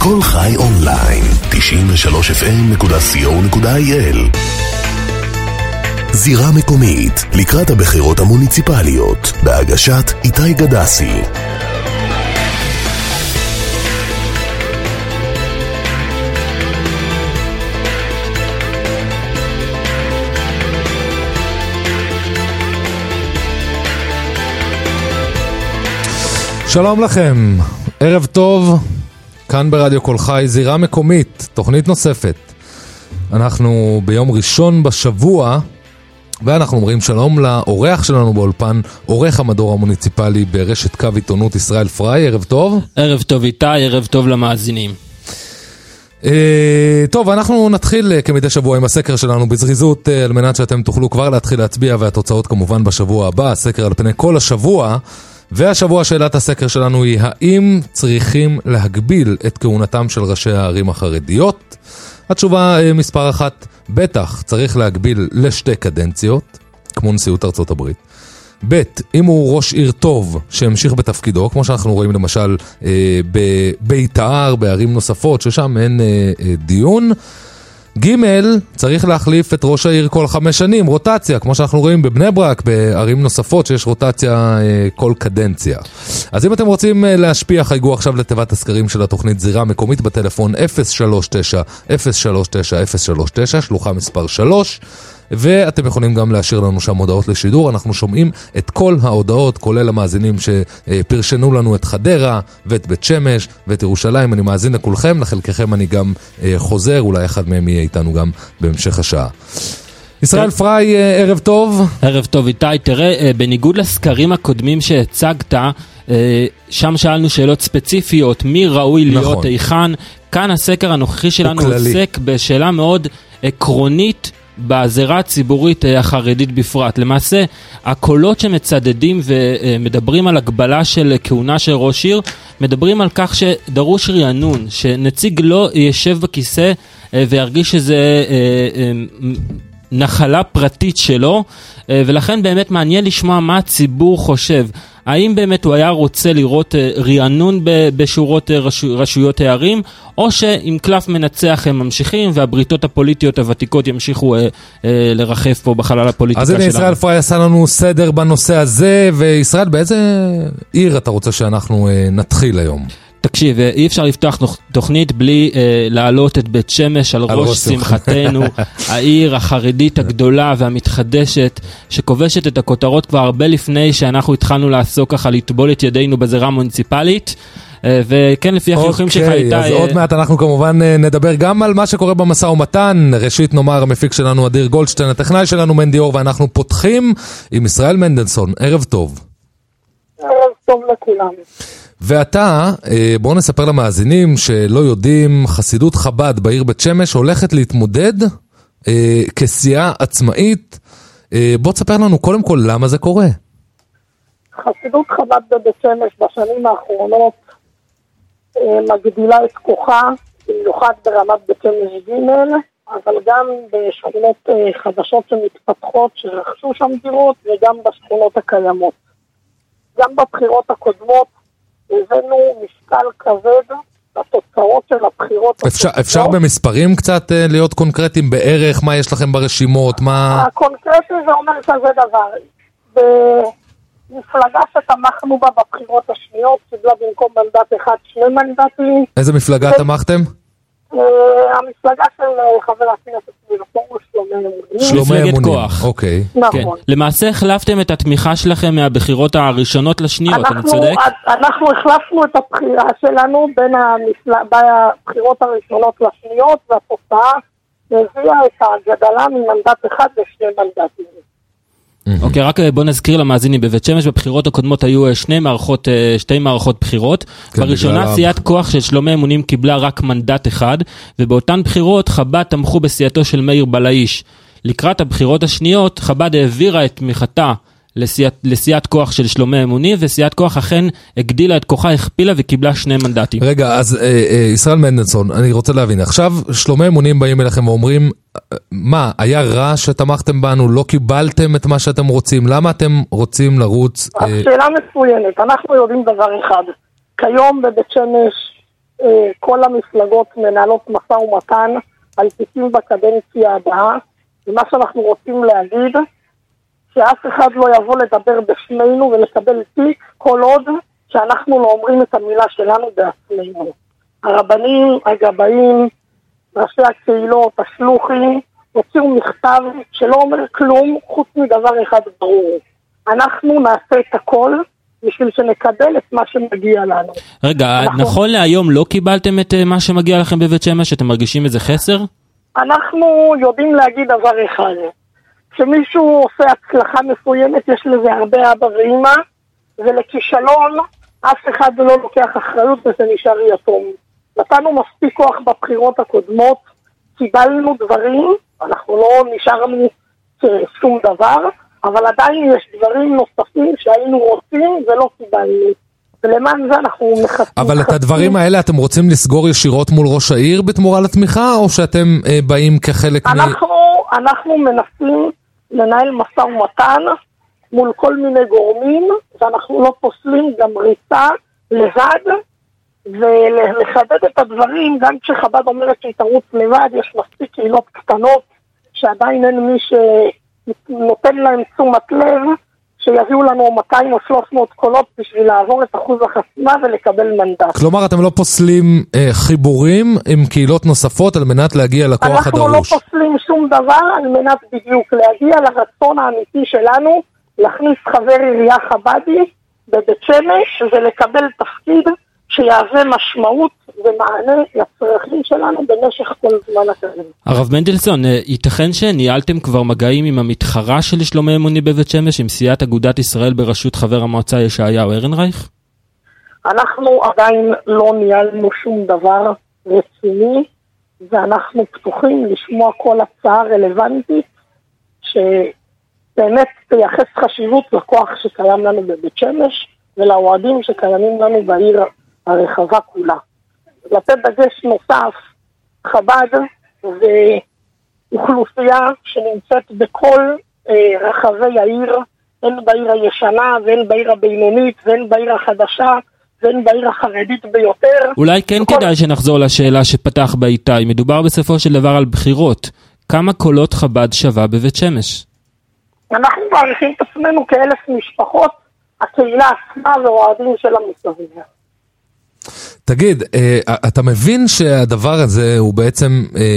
כל חי אונליין, 93fm.co.il. זירה מקומית, לקראת הבחירות המוניציפליות, בהגשת איתי גדסי. שלום לכם, ערב טוב, כאן ברדיו כל חי, זירה מקומית, תוכנית נוספת. אנחנו ביום ראשון בשבוע, ואנחנו אומרים שלום לאורח שלנו באולפן, עורך המדור המוניציפלי ברשת קו עיתונות ישראל פריי, ערב טוב. ערב טוב איתי, ערב טוב למאזינים. טוב, אנחנו נתחיל כמדי שבוע עם הסקר שלנו בזריזות, על מנת שאתם תוכלו כבר להתחיל להצביע, והתוצאות כמובן בשבוע הבא, הסקר על פני כל השבוע. והשבוע שאלת הסקר שלנו היא, האם צריכים להגביל את כהונתם של ראשי הערים החרדיות? התשובה מספר 1, בטח צריך להגביל לשתי קדנציות, כמו נשיאות ארצות הברית. ב', אם הוא ראש עיר טוב שהמשיך בתפקידו, כמו שאנחנו רואים למשל בביתר, בערים נוספות, ששם אין דיון. ג', צריך להחליף את ראש העיר כל 5 שנים, רוטציה, כמו שאנחנו רואים בבני ברק, בערים נוספות שיש רוטציה כל קדנציה. אז אם אתם רוצים להשפיע, חייגו עכשיו לתיבת הסקרים של התוכנית זירה מקומית בטלפון 039-039-039, שלוחה מספר 3, ואתם יכולים גם להשאיר לנו שם הודעות לשידור. אנחנו שומעים את כל ההודעות, כולל המאזינים שפרשנו לנו את חדרה ואת בית שמש ואת ירושלים. אני מאזין לכולכם, לחלקכם אני גם חוזר, אולי אחד מהם יהיה איתנו גם בהמשך השעה. ישראל פריי, ערב טוב. ערב טוב איתי, תראה, בניגוד לסקרים הקודמים שהצגת, שם שאלנו שאלות ספציפיות, מי ראוי להיות איכן, כאן הסקר הנוכחי שלנו עוסק בשאלה מאוד עקרונית, בזירה הציבורית החרדית בפרט. למעשה, הקולות שמצדדים ומדברים על הגבלה של כהונה של ראש עיר, מדברים על כך שדרוש רענון, שנציג לא יישב בכיסא וירגיש שזה נחלה פרטית שלו, ולכן באמת מעניין לשמוע מה הציבור חושב. האם באמת הוא היה רוצה לראות רענון בשורות רשויות הערים, או שעם קלף מנצח הם ממשיכים, והבריתות הפוליטיות הוותיקות ימשיכו לרחף פה בחלל הפוליטיקה שלנו. אז הנה ישראל פריי עשה לנו סדר בנושא הזה, וישראל, באיזה עיר אתה רוצה שאנחנו נתחיל היום? תקשיב, אי אפשר לפתוח תוכנית בלי להעלות את בית שמש על ראש שמחתנו, העיר החרדית הגדולה והמתחדשת, שכובשת את הכותרות כבר הרבה לפני שאנחנו התחלנו לעסוק ככה לטבול את ידינו בזירה המוניציפלית, וכן לפי החיוכים שלך איתי. אז עוד מעט אנחנו כמובן נדבר גם על מה שקורה במשא ומתן. ראשית נאמר, המפיק שלנו אדיר גולדשטיין, הטכנאי שלנו מנדי אור, ואנחנו פותחים עם ישראל מנדלסון. ערב טוב. ערב טוב לכולם. ואתה, בואו נספר למאזינים שלא יודעים, חסידות חב"ד בעיר בית שמש הולכת להתמודד כסיעה עצמאית. בוא תספר לנו קודם כל למה זה קורה. חסידות חב"ד בבית שמש בשנים האחרונות מגדילה את כוחה, במיוחד ברמת בית שמש ג', אבל גם בשכונות חדשות שמתפתחות שרכשו שם דירות, וגם בשכונות הקיימות. גם בבחירות הקודמות הבאנו משקל כבד לתוצאות של הבחירות. אפשר במספרים קצת להיות קונקרטיים בערך? מה יש לכם ברשימות? הקונקרטי זה אומר כזה דבר. במפלגה שתמכנו בה בבחירות השניות, קיבלה במקום מנדט אחד 2 מנדטים. איזה מפלגה תמכתם? המפלגה של חבר הכנסת מלפור, שלומי אמונים. אוקיי. נכון. למעשה החלפתם את התמיכה שלכם מהבחירות הראשונות לשניות, אני צודק? אנחנו החלפנו את הבחירה שלנו בין הבחירות הראשונות לשניות, והתוצאה הביאה את הגדלה ממנדט אחד ל2 מנדטים. אוקיי, רק בוא נזכיר למאזינים, בבית שמש בבחירות הקודמות היו 2 מערכות בחירות. בראשונה סיעת כוח של שלומי אמונים קיבלה רק מנדט אחד, ובאותן בחירות חב"ד תמכו בסיעתו של מאיר בלאיש. לקראת הבחירות השניות, חב"ד העבירה את תמיכתה לסיעת כוח של שלומי אמונים, וסיעת כוח אכן הגדילה את כוחה, הכפילה וקיבלה 2 מנדטים. רגע, אז ישראל מנדלסון, אני רוצה להבין, עכשיו שלומי אמונים באים אליכם ואומרים, מה, היה רע שתמכתם בנו, לא קיבלתם את מה שאתם רוצים, למה אתם רוצים לרוץ? השאלה מצוינת, אנחנו יודעים דבר אחד, כיום בבית שמש כל המפלגות מנהלות משא ומתן על תיקים בקדנציה הבאה, ומה שאנחנו רוצים להגיד, שאף אחד לא יבוא לדבר בשמנו ולקבל תיק כל עוד שאנחנו לא אומרים את המילה שלנו בעצמנו. הרבנים, הגבאים, ראשי הקהילות, השלוחים, הוציאו מכתב שלא אומר כלום חוץ מדבר אחד ברור. אנחנו נעשה את הכל בשביל שנקבל את מה שמגיע לנו. רגע, נכון להיום לא קיבלתם את מה שמגיע לכם בבית שמש? אתם מרגישים איזה חסר? אנחנו יודעים להגיד דבר אחד. כשמישהו עושה הצלחה מסוימת, יש לזה הרבה אבא ואמא, ולכישלון אף אחד לא לוקח אחריות וזה נשאר יתום. נתנו מספיק כוח בבחירות הקודמות, קיבלנו דברים, אנחנו לא נשארנו שום דבר, אבל עדיין יש דברים נוספים שהיינו רוצים ולא קיבלנו. ולמען זה אנחנו מחכים. אבל את הדברים האלה אתם רוצים לסגור ישירות מול ראש העיר בתמורה לתמיכה, או שאתם באים כחלק אנחנו מנסים לנהל משא ומתן מול כל מיני גורמים, ואנחנו לא פוסלים גם ריצה לבד, ולחדד את הדברים, גם כשחב"ד אומרת שהיא תרוץ לבד, יש מספיק קהילות קטנות, שעדיין אין מי שנותן להם תשומת לב, שיביאו לנו 200 או 300 קולות בשביל לעבור את אחוז החסימה ולקבל מנדט. כלומר, אתם לא פוסלים חיבורים עם קהילות נוספות על מנת להגיע לכוח הדרוש? אנחנו לא פוסלים שום דבר על מנת בדיוק להגיע לרצון האמיתי שלנו, להכניס חבר עירייה חב"די בבית שמש ולקבל תפקיד שיעשה משמעות ומענה לצרכים שלנו במשך כל זמן הקרוב. הרב מנדלסון, ייתכן שניהלתם כבר מגעים עם המתחרה של שלומי אמוני בבית שמש, עם סיעת אגודת ישראל בראשות חבר המועצה ישעיהו ארנרייך? אנחנו עדיין לא ניהלנו שום דבר רציני, ואנחנו פתוחים לשמוע כל הצעה רלוונטית שבאמת תייחס חשיבות לכוח שקיים לנו בבית שמש ולאוהדים שקיימים לנו בעיר הרחבה כולה. לתת דגש נוסף, חב"ד ואוכלוסייה שנמצאת בכל רחבי העיר, הן בעיר הישנה והן בעיר הבינונית והן בעיר החדשה והן בעיר החרדית ביותר. אולי כן כדאי שנחזור לשאלה שפתח באיתי. מדובר בסופו של דבר על בחירות. כמה קולות חב"ד שווה בבית שמש? אנחנו מעריכים את עצמנו כ1,000 משפחות, הקהילה עצמה ואוהדים של המסביב. תגיד, אתה מבין שהדבר הזה הוא בעצם,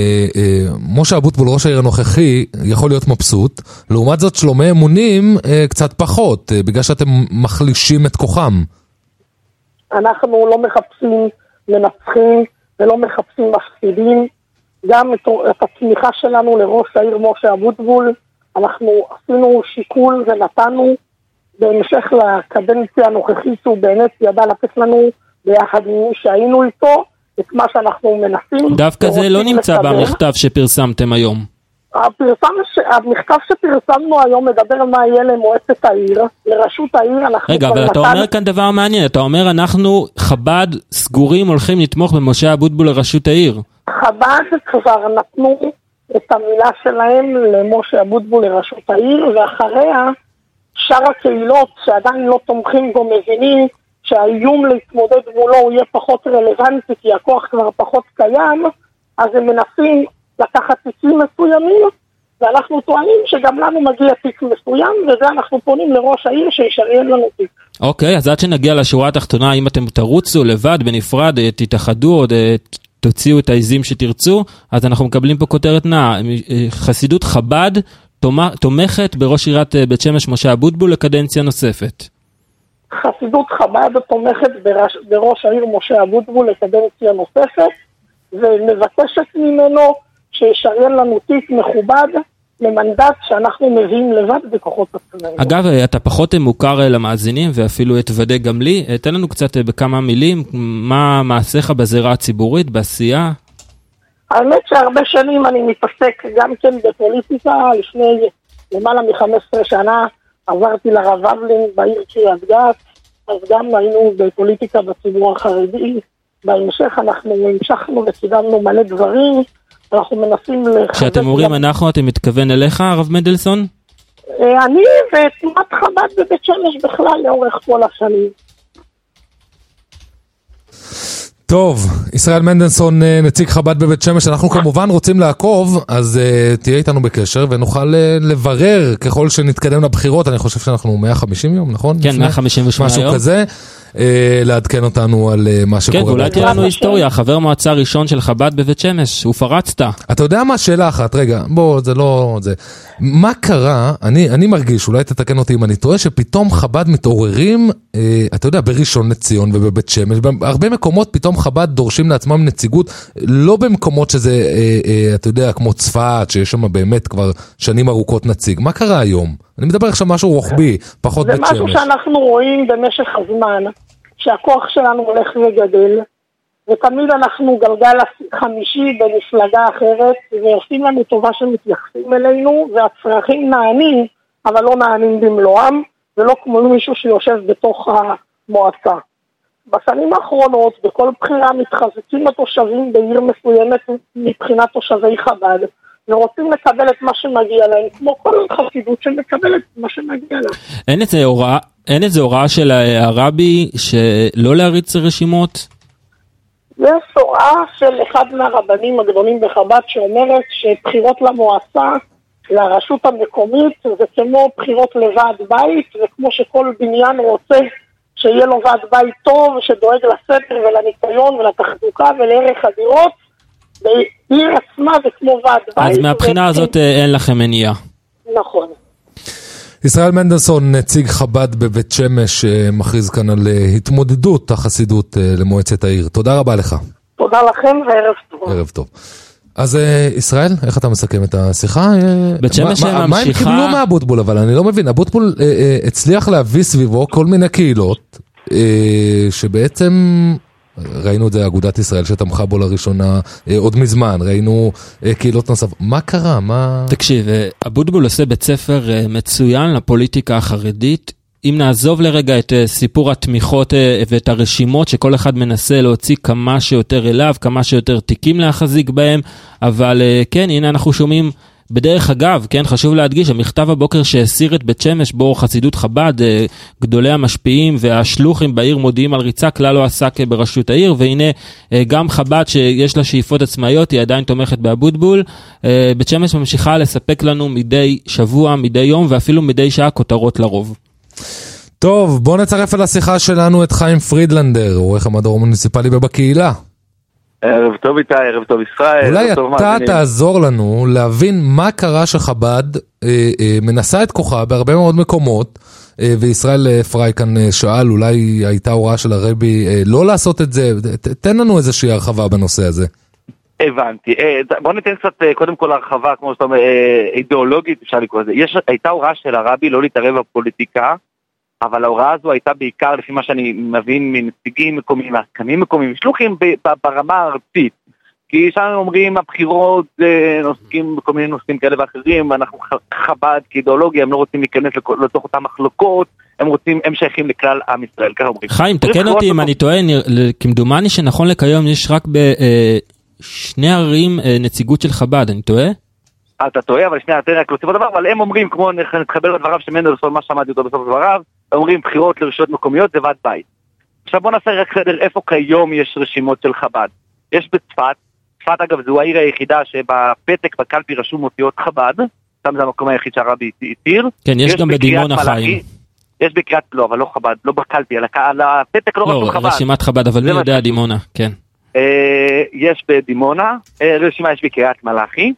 משה אבוטבול, ראש העיר הנוכחי, יכול להיות מבסוט, לעומת זאת שלומי אמונים קצת פחות, בגלל שאתם מחלישים את כוחם. אנחנו לא מחפשים מנצחים ולא מחפשים מפסידים, גם את התמיכה שלנו לראש העיר משה אבוטבול, אנחנו עשינו שיקול ונתנו בהמשך לקדנציה הנוכחית, שהוא באמת ידע לתת לנו ביחד עם מי שהיינו איתו, את מה שאנחנו מנסים. דווקא זה לא נמצא במכתב שפרסמתם היום. המכתב שפרסמנו היום מדבר מה יהיה למועצת העיר, לרשות העיר. רגע, אבל אתה אומר כאן דבר מעניין, אתה אומר אנחנו חב"ד סגורים הולכים לתמוך במשה אבוטבול לרשות העיר. חב"ד כבר נתנו את המילה שלהם למשה אבוטבול לרשות העיר, ואחריה שאר הקהילות שעדיין לא תומכים בו מבינים שהאיום להתמודד מולו הוא יהיה פחות רלוונטי, כי הכוח כבר פחות קיים, אז הם מנסים לקחת תיקים מסוימים, ואנחנו טוענים שגם לנו מגיע תיק מסוים, וזה אנחנו פונים לראש העיר שישריין לנו תיק. אוקיי, אז עד שנגיע לשורה התחתונה, אם אתם תרוצו לבד, בנפרד, תתאחדו, או תוציאו את העזים שתרצו, אז אנחנו מקבלים פה כותרת נעה. חסידות חב"ד תומכת בראש עיריית בית שמש משה אבוטבול לקדנציה נוספת. חסידות חב"ד תומכת בראש העיר משה אבוטבול לקדנציה נוספת, ומבקשת ממנו שישריין לנו תיק מכובד למנדט שאנחנו מביאים לבד בכוחות עצמנו. אגב, אתה פחות מוכר למאזינים ואפילו תוודא גם לי, תן לנו קצת בכמה מילים, מה מעשיך בזירה הציבורית, בעשייה? האמת שהרבה שנים אני מתעסק גם כן בפוליטיקה, לפני למעלה מ-15 שנה עברתי לרב אבלין בעיר קריית גת, אז גם היינו בפוליטיקה בציבור החרדי, בהמשך אנחנו המשכנו וקידמנו מלא דברים, אנחנו מנסים כשאתם אומרים אנחנו, אתם מתכוון אליך, הרב מנדלסון? אני ותנועת חב"ד בבית שמש בכלל לאורך כל השנים. טוב, ישראל מנדלסון, נציג חב"ד בבית שמש, אנחנו כמובן רוצים לעקוב, אז תהיה איתנו בקשר ונוכל לברר ככל שנתקדם לבחירות, אני חושב שאנחנו 150 יום, נכון? כן, 158 יום. משהו כזה, לעדכן אותנו על מה שקורה. כן, ואולי תהיה לנו היסטוריה, חבר מועצה ראשון של חב"ד בבית שמש, ופרצת. אתה יודע מה? שאלה אחת, רגע, בוא, זה לא זה. מה קרה, אני מרגיש, אולי תתקן אותי אם אני טועה, שפתאום חב"ד מתעוררים, אתה יודע, בראשון לציון ובבית שמש, בהרבה מקומות פתאום חב"ד דורשים לעצמם נציגות, לא במקומות שזה, אתה יודע, כמו צפת, שיש שם באמת כבר שנים ארוכות נציג. מה קרה היום? אני מדבר עכשיו משהו רוחבי, פחות בית שמש. זה משהו שאנחנו רואים במשך הזמן, שהכוח שלנו הולך וגדל, ותמיד אנחנו גלגל חמישי במפלגה אחרת, ועושים לנו טובה שמתייחסים אלינו, והצרכים נענים, אבל לא נענים במלואם, ולא כמו מישהו שיושב בתוך המועצה. בשנים האחרונות, בכל בחירה מתחזקים התושבים בעיר מסוימת מבחינת תושבי חב"ד, ורוצים לקבל את מה שמגיע להם, כמו כל חסידות שמקבלת מה שמגיע להם. אין איזה הוראה של הרבי שלא להריץ רשימות? יש הוראה של אחד מהרבנים הגדולים בחב"ד שאומרת שבחירות למועצה, לרשות המקומית, זה כמו בחירות לוועד בית, וכמו שכל בניין רוצה שיהיה לו ועד בית טוב, שדואג לסדר ולניקיון ולתחזוקה ולערך הדירות, בעיר עצמה זה כמו ועד בית. אז מהבחינה הזאת אין לכם מניעה. נכון. ישראל מנדלסון, נציג חב"ד בבית שמש, מכריז כאן על התמודדות החסידות למועצת העיר. תודה רבה לך. תודה לכם וערב טוב. ערב טוב. אז ישראל, איך אתה מסכם את השיחה? בית שמש ממשיכה... מה הם קיבלו מהבוטבול? אבל אני לא מבין, הבוטבול הצליח להביא סביבו כל מיני קהילות, שבעצם... ראינו את זה, אגודת ישראל שתמכה בו לראשונה עוד מזמן, ראינו קהילות נוספות. מה קרה? תקשיב, הבוטבול עושה בית ספר מצוין לפוליטיקה החרדית. אם נעזוב לרגע את סיפור התמיכות ואת הרשימות שכל אחד מנסה להוציא כמה שיותר אליו, כמה שיותר תיקים להחזיק בהם, אבל כן, הנה אנחנו שומעים בדרך אגב, כן, חשוב להדגיש, המכתב הבוקר שהסיר את בית שמש בו חסידות חב"ד, גדולי המשפיעים והשלוחים בעיר מודיעים על ריצה, כלל לא עסק בראשות העיר, והנה גם חב"ד שיש לה שאיפות עצמאיות, היא עדיין תומכת באבוטבול. בית שמש ממשיכה לספק לנו מדי שבוע, מדי יום, ואפילו מדי שעה כותרות לרוב. טוב, בוא נצרף על השיחה שלנו את חיים פרידלנדר, עורך המדור המוניציפלי בקהילה. ערב טוב איתי, ערב טוב ישראל. אולי אתה תעזור לנו להבין מה קרה שחב"ד מנסה את כוחה בהרבה מאוד מקומות, וישראל פרייקן שאל, אולי הייתה הוראה של הרבי לא לעשות את זה, תן לנו איזושהי הרחבה בנושא הזה. הבנתי, בוא ניתן קצת קודם כל הרחבה, כמו שאתה אומר, אידיאולוגית אפשר לקרוא לזה. הייתה הוראה של הרבי לא להתערב בפוליטיקה, אבל ההוראה הזו הייתה בעיקר, לפי מה שאני מבין, מנציגים מקומיים, מעסקנים מקומיים, שלוחים ברמה הארצית. כי שם אומרים, הבחירות עוסקים בכל מיני נושאים כאלה ואחרים, אנחנו חב"ד כאידיאולוגיה, הם לא רוצים להיכנס לתוך אותם מחלוקות, הם שייכים לכלל עם ישראל, ככה אומרים. חיים, תקן אותי אם אני טועה, כמדומני שנכון לכיום יש רק בשני ערים נציגות של חב"ד, אני טועה? אתה טועה, אבל שנייה, תראה, רק להוסיף דבר, אבל הם אומרים, כמו נתחבר לדבריו שמנדלסון, מה שמעתי אותו בסוף דבריו, אומרים בחירות לרשויות מקומיות זה ועד בית. עכשיו בוא נעשה רק סדר איפה כיום יש רשימות של חב"ד. יש בצפת, צפת אגב זו העיר היחידה שבפתק בקלפי רשום אותיות חב"ד, שם זה המקום היחיד שהרבי התיר. כן, יש גם בדימונה חיים. יש בקריית, לא, אבל לא חב"ד, לא בקלפי, על הפתק לא רשום חב"ד. לא, רשימת חב"ד, אבל מי יודע דימונה, כן. יש בדימונה, רשימה יש בקריית מלאכי,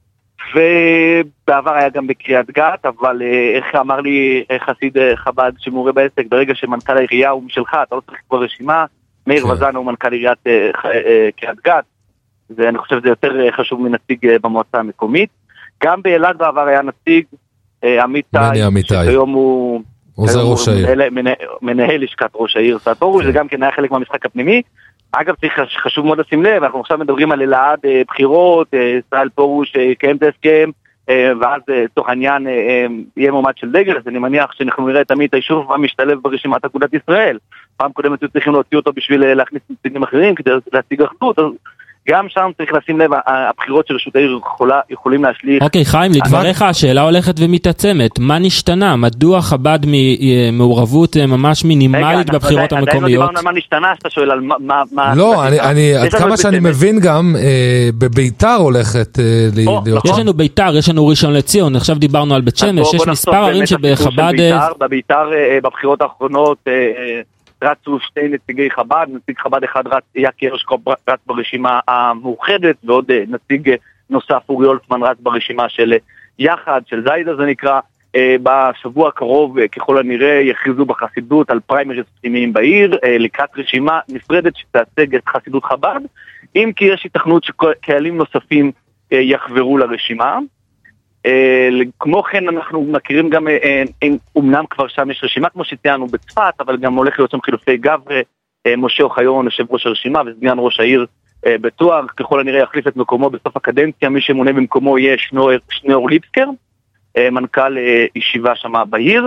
ובעבר היה גם בקריית גת, אבל איך אמר לי חסיד חב"ד שמורה בעסק, ברגע שמנכ"ל העירייה הוא משלך, אתה לא צריך לקרוא רשימה, מאיר וזן הוא מנכ"ל עיריית קריית גת, ואני חושב שזה יותר חשוב מנציג במועצה המקומית. גם באילת בעבר היה נציג עמיתי, שהיום הוא עוזר ראש העיר. מנהל לשכת ראש העיר סעתורו, זה גם כן היה חלק מהמשחק הפנימי. אגב, חשוב מאוד לשים לב, אנחנו עכשיו מדברים על אלעד בחירות, ישראל פורוש יקיים את ההסכם, ואז תוך העניין יהיה מועמד של דגל, אז אני מניח שאנחנו נראה תמיד את היישוב המשתלב ברשימת אגודת ישראל. פעם קודמת צריכים להוציא אותו בשביל להכניס נציגים אחרים, כדי להציג אחדות, אז גם שם צריך לשים לב, הבחירות של רשות העיר יכולים להשליך. אוקיי, חיים, לדבריך השאלה הולכת ומתעצמת. מה נשתנה? מדוע חב"ד ממעורבות ממש מינימלית בבחירות המקומיות? עדיין לא דיברנו על מה נשתנה, שאתה שואל על מה... לא, עד כמה שאני מבין גם, בביתר הולכת להיות... יש לנו ביתר, יש לנו ראשון לציון, עכשיו דיברנו על בית שמש, יש מספר ערים שבחב"ד... בביתר בבחירות האחרונות... רצו שתי נציגי חב"ד, נציג חב"ד אחד יקי הרשקו רץ ברשימה המאוחדת, ועוד נציג נוסף אורי אולפמן רץ ברשימה של יחד, של זיידה זה נקרא. בשבוע הקרוב ככל הנראה יכריזו בחסידות על פריימריז פנימיים בעיר, לקראת רשימה נפרדת שתייצג את חסידות חב"ד, אם כי יש התכנות שקהלים נוספים יחברו לרשימה. כמו כן אנחנו מכירים גם, אומנם כבר שם יש רשימה כמו שציינו בצפת, אבל גם הולך להיות שם חילופי גברי, משה אוחיון יושב ראש הרשימה וסגן ראש העיר בתואר, ככל הנראה יחליף את מקומו בסוף הקדנציה, מי שמונה במקומו יהיה שניאור ליפסקר, מנכ"ל ישיבה שם בעיר.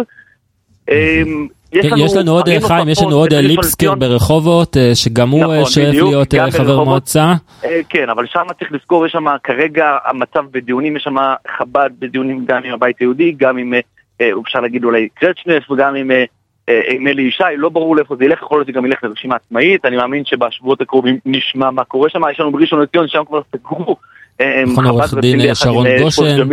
יש לנו עוד, חיים, יש לנו עוד ליפסקר ברחובות, שגם הוא שואף להיות חבר מועצה. כן, אבל שם צריך לזכור, יש שם כרגע המצב בדיונים, יש שם חב"ד בדיונים גם עם הבית היהודי, גם עם, אפשר להגיד אולי קרצ'נף, וגם עם אלי ישי, לא ברור לאיפה זה ילך, יכול להיות שגם ילך לרשימה עצמאית, אני מאמין שבשבועות הקרובים נשמע מה קורה שם, יש לנו בראשון לציון, שם כבר סגרו, נכון, עורך דין שרון גושן.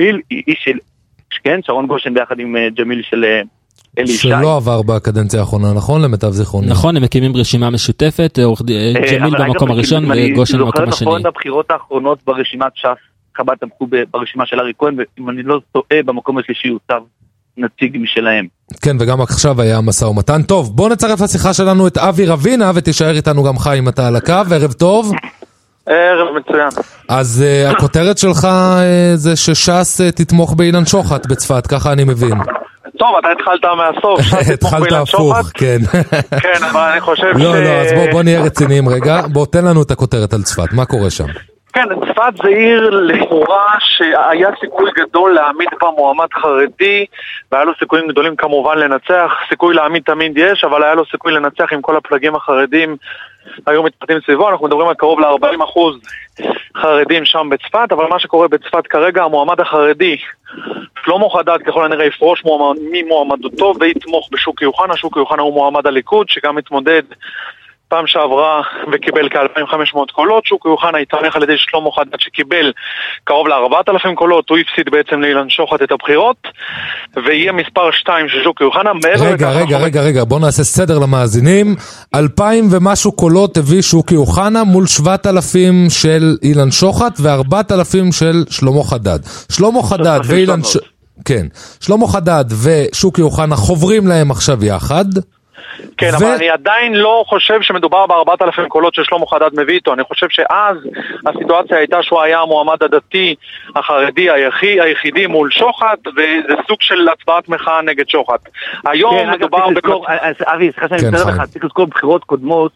כן, שרון גושן ביחד עם ג'מיל של... שלא עבר בקדנציה האחרונה, נכון? למיטב זיכרוני. נכון, הם מקימים רשימה משותפת, ג'מיל במקום הראשון וגושן במקום השני. נכון, בבחירות האחרונות ברשימת ש"ס, חב"ד תמכו ברשימה של ארי כהן, ואם אני לא טועה, במקום השלישי הוצב נציג משלהם. כן, וגם עכשיו היה משא ומתן. טוב, בוא נצרף לשיחה שלנו את אבי רבינה, ותישאר איתנו גם חיים אתה על הקו. ערב טוב. ערב מצוין. אז הכותרת שלך זה שש"ס תתמוך באילן שוחט בצפת, ככה אני מבין. טוב, אתה התחלת מהסוף. התחלת הפוך, כן. כן, אבל אני חושב לא, אז בוא נהיה רציניים רגע. בוא תן לנו את הכותרת על צפת, מה קורה שם? כן, צפת זה עיר לכאורה שהיה סיכוי גדול להעמיד בה מועמד חרדי, והיה לו סיכויים גדולים כמובן לנצח. סיכוי להעמיד תמיד יש, אבל היה לו סיכוי לנצח עם כל הפלגים החרדים היו מתפתים סביבו. אנחנו מדברים על קרוב ל-40% חרדים שם בצפת, אבל מה שקורה בצפת כרגע, המועמד החרדי שלמה חדד ככל הנראה יפרוש ממועמדותו ויתמוך בשוקי יוחנה. שוקי יוחנה הוא מועמד הליכוד שגם מתמודד פעם שעברה וקיבל כ-2,500 קולות. שוקי יוחנה התאמך על ידי שלמה חדד שקיבל קרוב ל-4,000 קולות. הוא הפסיד בעצם לאילן שוחט את הבחירות, ויהיה מספר 2 של שוקי יוחנה. רגע, בוא נעשה סדר למאזינים. 2,000 ומשהו קולות הביא שוקי יוחנה מול 7,000 של אילן שוחט ו4,000 של שלמה חדד. שלמה חדד ואילן כן, שלמה חדד ושוקי יוחנה חוברים להם עכשיו יחד. כן, אבל אני עדיין לא חושב שמדובר ב4,000 קולות ששלמה חדד מביא איתו. אני חושב שאז הסיטואציה הייתה שהוא היה המועמד הדתי החרדי היחידי מול שוחט, וזה סוג של הצבעת מחאה נגד שוחט. היום מדובר... אבי, סליחה שאני מצטער לך, צריך לזכור בבחירות קודמות,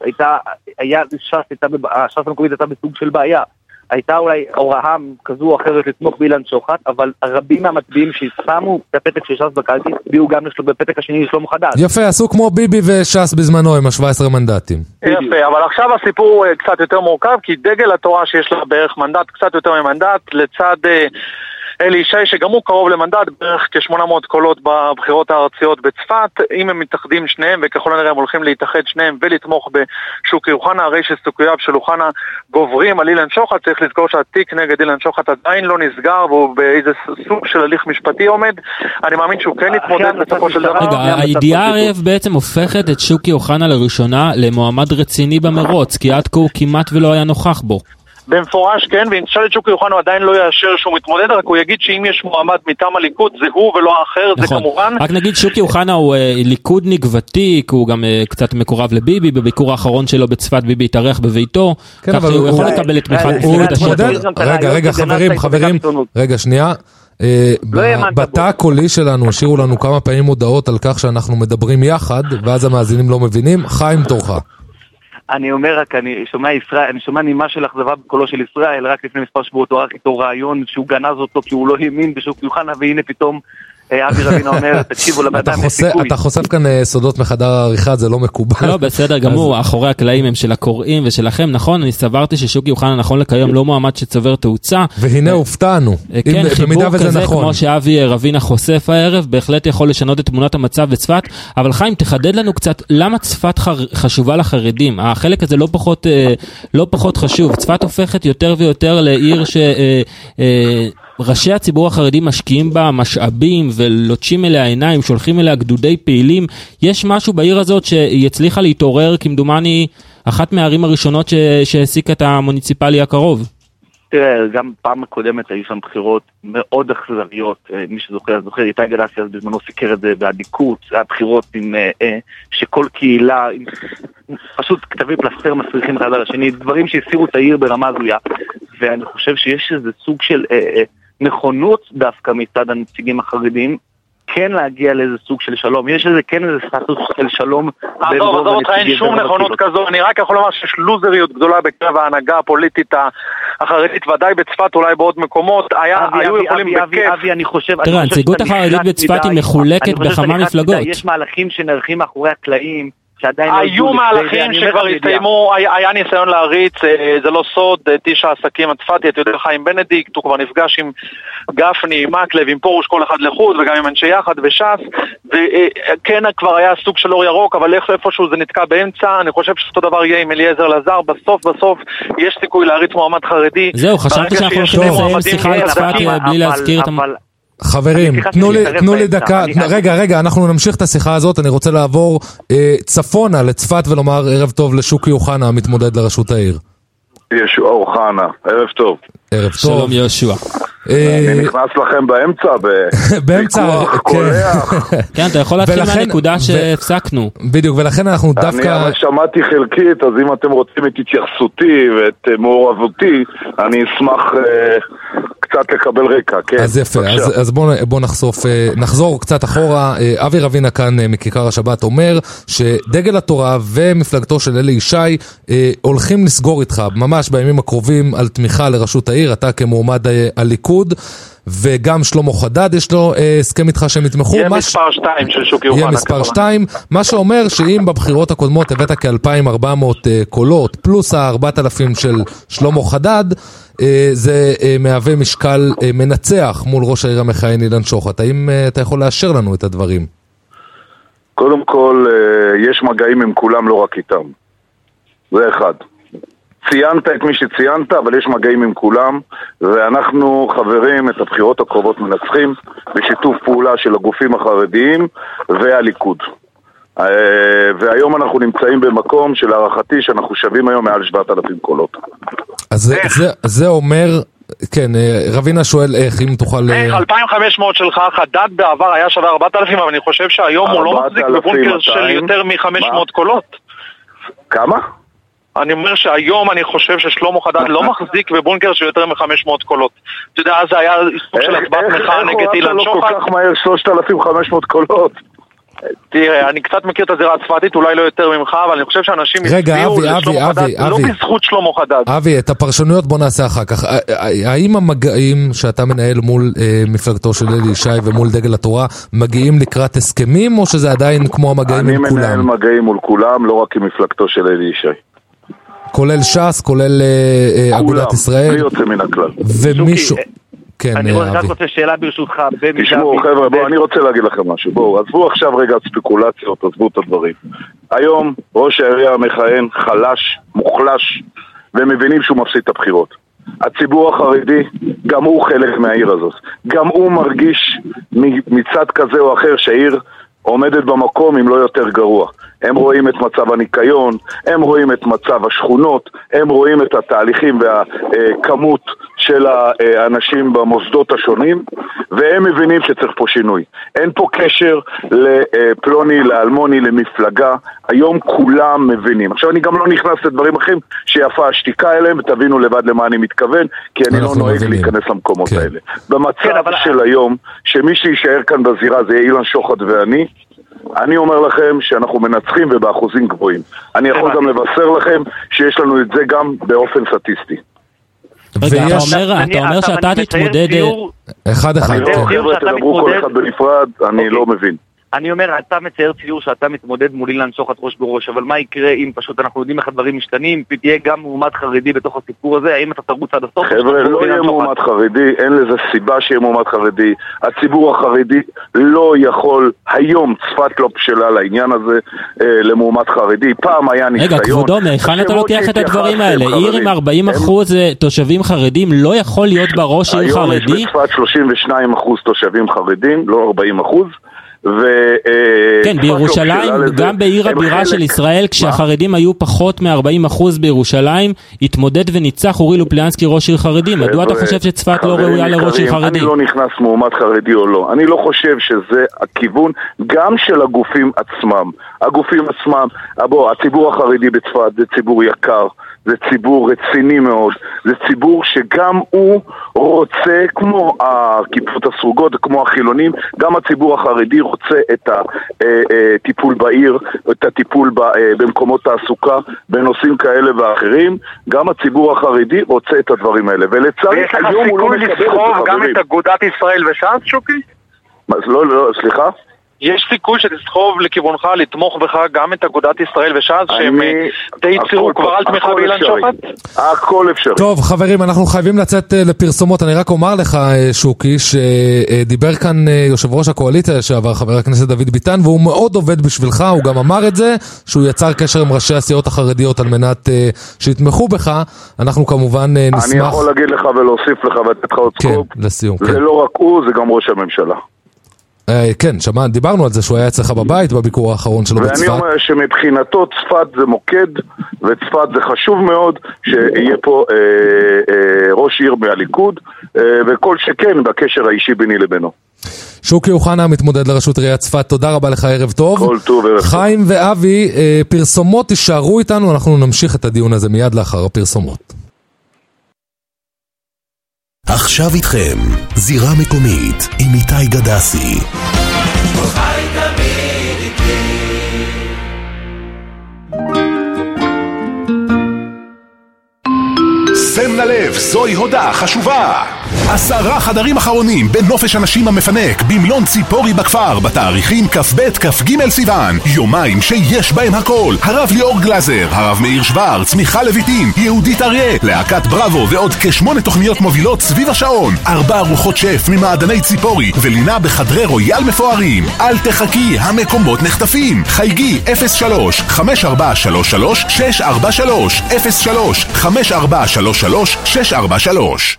ש"ס המקומית הייתה בסוג של בעיה. הייתה אולי הוראה כזו או אחרת לתמוך באילן שוחט, אבל רבים מהמצביעים ששמו בפתק של ש"ס בקלפי, הצביעו גם בפתק השני לשלמה חדד. יפה, עשו כמו ביבי וש"ס בזמנו עם 17 מנדטים. יפה, אבל עכשיו הסיפור קצת יותר מורכב, כי דגל התורה שיש לה בערך מנדט, קצת יותר ממנדט, לצד אלי ישי שגם הוא קרוב למנדט, בערך כ-800 קולות בבחירות הארציות בצפת. אם הם מתאחדים שניהם, וככל הנראה הם הולכים להתאחד שניהם ולתמוך בשוקי יוחנה, הרי שסיכוייו של יוחנה גוברים על אילן שוחט. צריך לזכור שהתיק נגד אילן שוחט עדיין לא נסגר, והוא באיזה סוג של הליך משפטי עומד. אני מאמין שהוא כן יתמודד בסופו של דבר. רגע, הידיעה הרב בעצם הופכת את שוקי יוחנה לראשונה למועמד רציני במרוץ, כי עד כה הוא כמעט ולא היה נוכח בו. במפורש כן, ואם תשאל את שוקי יוחנה הוא עדיין לא יאשר שהוא מתמודד, רק הוא יגיד שאם יש מועמד מטעם הליכוד זה הוא ולא האחר, נכון. זה כמובן. רק נגיד שוקי יוחנה הוא ליכודניק ותיק, הוא גם קצת מקורב לביבי, בביקור האחרון שלו בצפת ביבי התארח בביתו, כן, ככה הוא יכול לקבל את תמיכת רגע חברים, רגע שנייה, בתא הקולי שלנו השאירו לנו כמה פעמים הודעות על כך שאנחנו מדברים יחד, ואז המאזינים לא מבינים. חיים תורך. אני אומר רק, אני שומע נימה של אכזבה בקולו של ישראל, רק לפני מספר שבועות הוא ערך איתו רעיון שהוא גנז אותו כי הוא לא האמין בשוקי יוחנה, והנה פתאום אבי רבינה אומר, תקשיבו לבאדם, יש סיכוי. אתה חושף כאן סודות מחדר העריכה, זה לא מקובל. לא, בסדר גמור, אחורי הקלעים הם של הקוראים ושלכם, נכון, אני סברתי ששוקי אוחנה נכון לקיים לא מועמד שצובר תאוצה. והנה הופתענו, כן, חיבור כזה כמו שאבי רבינה חושף הערב, בהחלט יכול לשנות את תמונת המצב בצפת, אבל חיים, תחדד לנו קצת, למה צפת חשובה לחרדים? החלק הזה לא פחות חשוב. צפת הופכת יותר ויותר לעיר ראשי הציבור החרדי משקיעים בה משאבים ולוטשים אליה עיניים, שולחים אליה גדודי פעילים. יש משהו בעיר הזאת שהיא הצליחה להתעורר, כמדומני, אחת מהערים הראשונות שהעסיקה את המוניציפלי הקרוב. תראה, גם פעם הקודמת היו שם בחירות מאוד אכזריות, מי שזוכר, איתי גדסי אז בזמנו סיקר את זה בעדיקות, זה הבחירות עם שכל קהילה, פשוט כתבי פלסטר מסריחים אחד על השני, דברים שהסירו את העיר ברמה זויה, ואני חושב שיש איזה סוג של נכונות דווקא מצד הנציגים החרדים, כן להגיע לאיזה סוג של שלום, יש איזה כן איזה סטטוס של שלום. אין שום נכונות כזו, אני רק יכול לומר שיש לוזריות גדולה בקרב ההנהגה הפוליטית החרדית, ודאי בצפת אולי בעוד מקומות, היו יכולים בכיף. תראה, הנציגות החרדית בצפת היא מחולקת בכמה מפלגות. יש מהלכים שנערכים מאחורי הקלעים, היו מהלכים שכבר הסתיימו, היה ניסיון להריץ, זה לא סוד, תשע עסקים הצפתי, אתה יודע חיים בנדיקט, הוא כבר נפגש עם גפני, מקלב, עם פורוש, כל אחד לחוד, וגם עם אנשי יחד וש"ס, וכן כבר היה סוג של אור ירוק, אבל איפשהו זה נתקע באמצע, אני חושב שאותו דבר יהיה עם אליעזר לזר, בסוף יש סיכוי להריץ מועמד חרדי. זהו, חשבתי שאנחנו הולכים לסיים שיחה על צפת בלי להזכיר את חברים, תנו לי דקה, רגע, אנחנו נמשיך את השיחה הזאת, אני רוצה לעבור צפונה לצפת ולומר ערב טוב לשוקי אוחנה, המתמודד לראשות העיר. ישוע אוחנה, ערב טוב. ערב טוב. שלום ישוע. אני נכנס לכם באמצע, בוויכוח קולח. כן, אתה יכול להתחיל מהנקודה שהפסקנו. בדיוק, ולכן אנחנו דווקא... אני שמעתי חלקית, אז אם אתם רוצים את התייחסותי ואת מעורבותי, אני אשמח קצת לקבל רקע, כן. אז יפה, אז בוא נחזור קצת אחורה. אבי רבינה כאן מכיכר השבת אומר שדגל התורה ומפלגתו של אלי ישי הולכים לסגור איתך ממש בימים הקרובים על תמיכה לראשות העיר, אתה כמועמד הליכוד, וגם שלמה חדד יש לו הסכם איתך שהם יתמכו. יהיה מספר 2 של שוקי אוחנה. יהיה מספר 2, מה שאומר שאם בבחירות הקודמות הבאת כ-2,400 קולות, פלוס ה-4,000 של שלמה חדד, זה מהווה משקל מנצח מול ראש העיר המכהן אילן שוחט. האם אתה יכול לאשר לנו את הדברים? קודם כל, יש מגעים עם כולם, לא רק איתם. זה אחד. ציינת את מי שציינת, אבל יש מגעים עם כולם, ואנחנו חברים את הבחירות הקרובות מנצחים בשיתוף פעולה של הגופים החרדיים והליכוד. והיום אנחנו נמצאים במקום של הערכתי שאנחנו שווים היום מעל 7,000 קולות. אז זה אומר, כן, רבינה שואל איך, אם תוכל... 2,500 שלך, חדד בעבר היה שווה 4,000, אבל אני חושב שהיום הוא לא מחזיק בבונקר של יותר מ-500 קולות. כמה? אני אומר שהיום אני חושב ששלמה חדד לא מחזיק בבונקר של יותר מ-500 קולות. אתה יודע, אז היה סוג של הצבעת מחאה נגד אילן שוחט. איך הוא רצה לו כל כך מהר 3,500 קולות? תראה, אני קצת מכיר את הזירה הצפתית, אולי לא יותר ממך, אבל אני חושב שאנשים הצביעו לשלמה חדד, לא בזכות שלמה חדד. אבי, את הפרשנויות בוא נעשה אחר כך. האם המגעים שאתה מנהל מול מפלגתו של אלי ישי ומול דגל התורה מגיעים לקראת הסכמים, או שזה עדיין כמו המגעים עם כולם? אני מנהל מגעים מול כולם, לא רק עם מפלגתו של אלי ישי. כולל ש"ס, כולל אגודת ישראל. בלי יוצא מן הכלל. ומישהו... אני רק רוצה שאלה ברשותך. תשמעו חבר'ה, בואו, אני רוצה להגיד לכם משהו. בואו, עזבו עכשיו רגע ספקולציות, עזבו את הדברים. היום ראש העירייה המכהן חלש, מוחלש, והם מבינים שהוא מפסיד את הבחירות. הציבור החרדי, גם הוא חלק מהעיר הזאת. גם הוא מרגיש מצד כזה או אחר שהעיר עומדת במקום אם לא יותר גרוע. הם רואים את מצב הניקיון, הם רואים את מצב השכונות, הם רואים את התהליכים והכמות של האנשים במוסדות השונים, והם מבינים שצריך פה שינוי. אין פה קשר לפלוני, לאלמוני, למפלגה. היום כולם מבינים. עכשיו אני גם לא נכנס לדברים אחרים שיפה השתיקה אליהם, ותבינו לבד למה אני מתכוון, כי אני לא נוהג להיכנס למקומות האלה. במצב של היום, שמי שישאר כאן בזירה זה אילן שוחט ואני, אני אומר לכם שאנחנו מנצחים ובאחוזים גבוהים. אני יכול גם לבשר לכם שיש לנו את זה גם באופן סטטיסטי. רגע, אתה אומר שאתה תתמודד... אחד. אני לא חבר'ה, תדברו כל אחד בנפרד, אני לא מבין. אני אומר, אתה מצייר ציור שאתה מתמודד מול אילן שוחט ראש בראש, אבל מה יקרה אם פשוט אנחנו יודעים איך הדברים משתנים, תהיה גם מועמד חרדי בתוך הסיפור הזה, האם אתה תרוץ עד הסוף? חבר'ה, לא יהיה מועמד חרדי, אין לזה סיבה שיהיה מועמד חרדי. הציבור החרדי לא יכול, היום צפת לא בשלה לעניין הזה למועמד חרדי. פעם היה ניסיון. רגע, כבודו, מהיכן אתה לוקח את הדברים האלה? עיר עם 40% תושבים חרדים לא יכול להיות בה ראש עיר חרדי? היום יש בצפת 32% תושבים חרדים, לא 40%. כן, בירושלים, גם בעיר הבירה של ישראל, כשהחרדים היו פחות מ-40% בירושלים, התמודד וניצח אורי לופליאנסקי ראש עיר חרדי. מדוע אתה חושב שצפת לא ראויה לראש עיר חרדי? אני לא נכנס מועמד חרדי או לא. אני לא חושב שזה הכיוון גם של הגופים עצמם. הגופים עצמם, הציבור החרדי בצפת זה ציבור יקר, זה ציבור רציני מאוד, זה ציבור שגם הוא רוצה, כמו הכיפות הסרוגות, כמו החילונים, גם הציבור החרדי רוצה את הטיפול בעיר, את הטיפול במקומות תעסוקה, בנושאים כאלה ואחרים, גם הציבור החרדי רוצה את הדברים האלה, ולצערי ויש לך סיכוי לסחוב גם את אגודת ישראל וש"ס, שוקי? לא, סליחה? יש סיכוי שתסחוב לכיוונך, לתמוך בך גם את אגודת ישראל וש"ס, שהם די צירו כבר על תמיכה באילן שוחט? הכל אפשרי. טוב, חברים, אנחנו חייבים לצאת לפרסומות. אני רק אומר לך, שוקי, שדיבר כאן יושב ראש הקואליציה לשעבר, חבר הכנסת דוד ביטן, והוא מאוד עובד בשבילך, הוא גם אמר את זה, שהוא יצר קשר עם ראשי הסיעות החרדיות על מנת שיתמכו בך. אנחנו כמובן נשמח... אני יכול להגיד לך ולהוסיף לך ולתת לך עוד סקופ. כן, לסיום. זה לא רק הוא, זה גם ראש הממשלה. כן, דיברנו על זה שהוא היה אצלך בבית בביקור האחרון שלו בצפת. ואני אומר שמבחינתו צפת זה מוקד, וצפת זה חשוב מאוד שיהיה פה ראש עיר מהליכוד, וכל שכן בקשר האישי ביני לבינו. שוקי אוחנה מתמודד לראשות עיריית צפת, תודה רבה לך, ערב טוב. כל טוב, ערב טוב. חיים ואבי, פרסומות, תישארו איתנו, אנחנו נמשיך את הדיון הזה מיד לאחר הפרסומות. עכשיו איתכם, זירה מקומית עם איתי גדסי. שם ללב, זוהי הודעה חשובה. 10 חדרים אחרונים בנופש אנשים המפנק במלון ציפורי בכפר בתאריכים כ"ב כ"ג סיוון. יומיים שיש בהם הכל. הרב ליאור גלזר, הרב מאיר שוורץ, מיכל לויטין, יהודית אריה, להקת בראבו ועוד כ8 תוכניות מובילות סביב השעון. 4 ארוחות שף ממעדני ציפורי ולינה בחדרי רויאל מפוארים. אל תחכי, המקומות נחטפים. חייגי 03-5433-643 03-5433-643.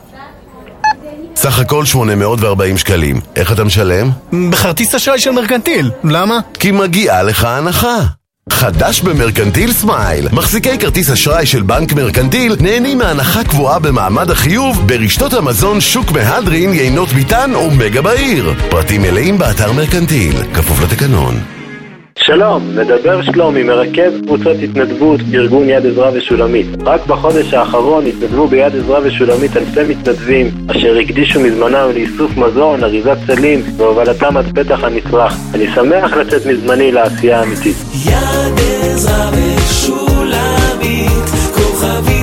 סך הכל 840 שקלים. איך אתה משלם? בכרטיס אשראי של מרקנטיל. למה? כי מגיעה לך הנחה. חדש במרקנטיל סמייל. מחזיקי כרטיס אשראי של בנק מרקנטיל נהנים מהנחה קבועה במעמד החיוב ברשתות המזון שוק מהדרין, יינות ביטן ומגה בעיר. פרטים מלאים באתר מרקנטיל. כפוף לתקנון. שלום, מדבר שלומי, מרכז קבוצות התנדבות בארגון יד עזרא ושולמית. רק בחודש האחרון התנדבו ביד עזרא ושולמית אלפי מתנדבים אשר הקדישו מזמנם לאיסוף מזון, אריזת סלים והובלתם עד פתח הנצרך. אני שמח לצאת מזמני לעשייה האמיתית. יד עזרא ושולמית כוכבית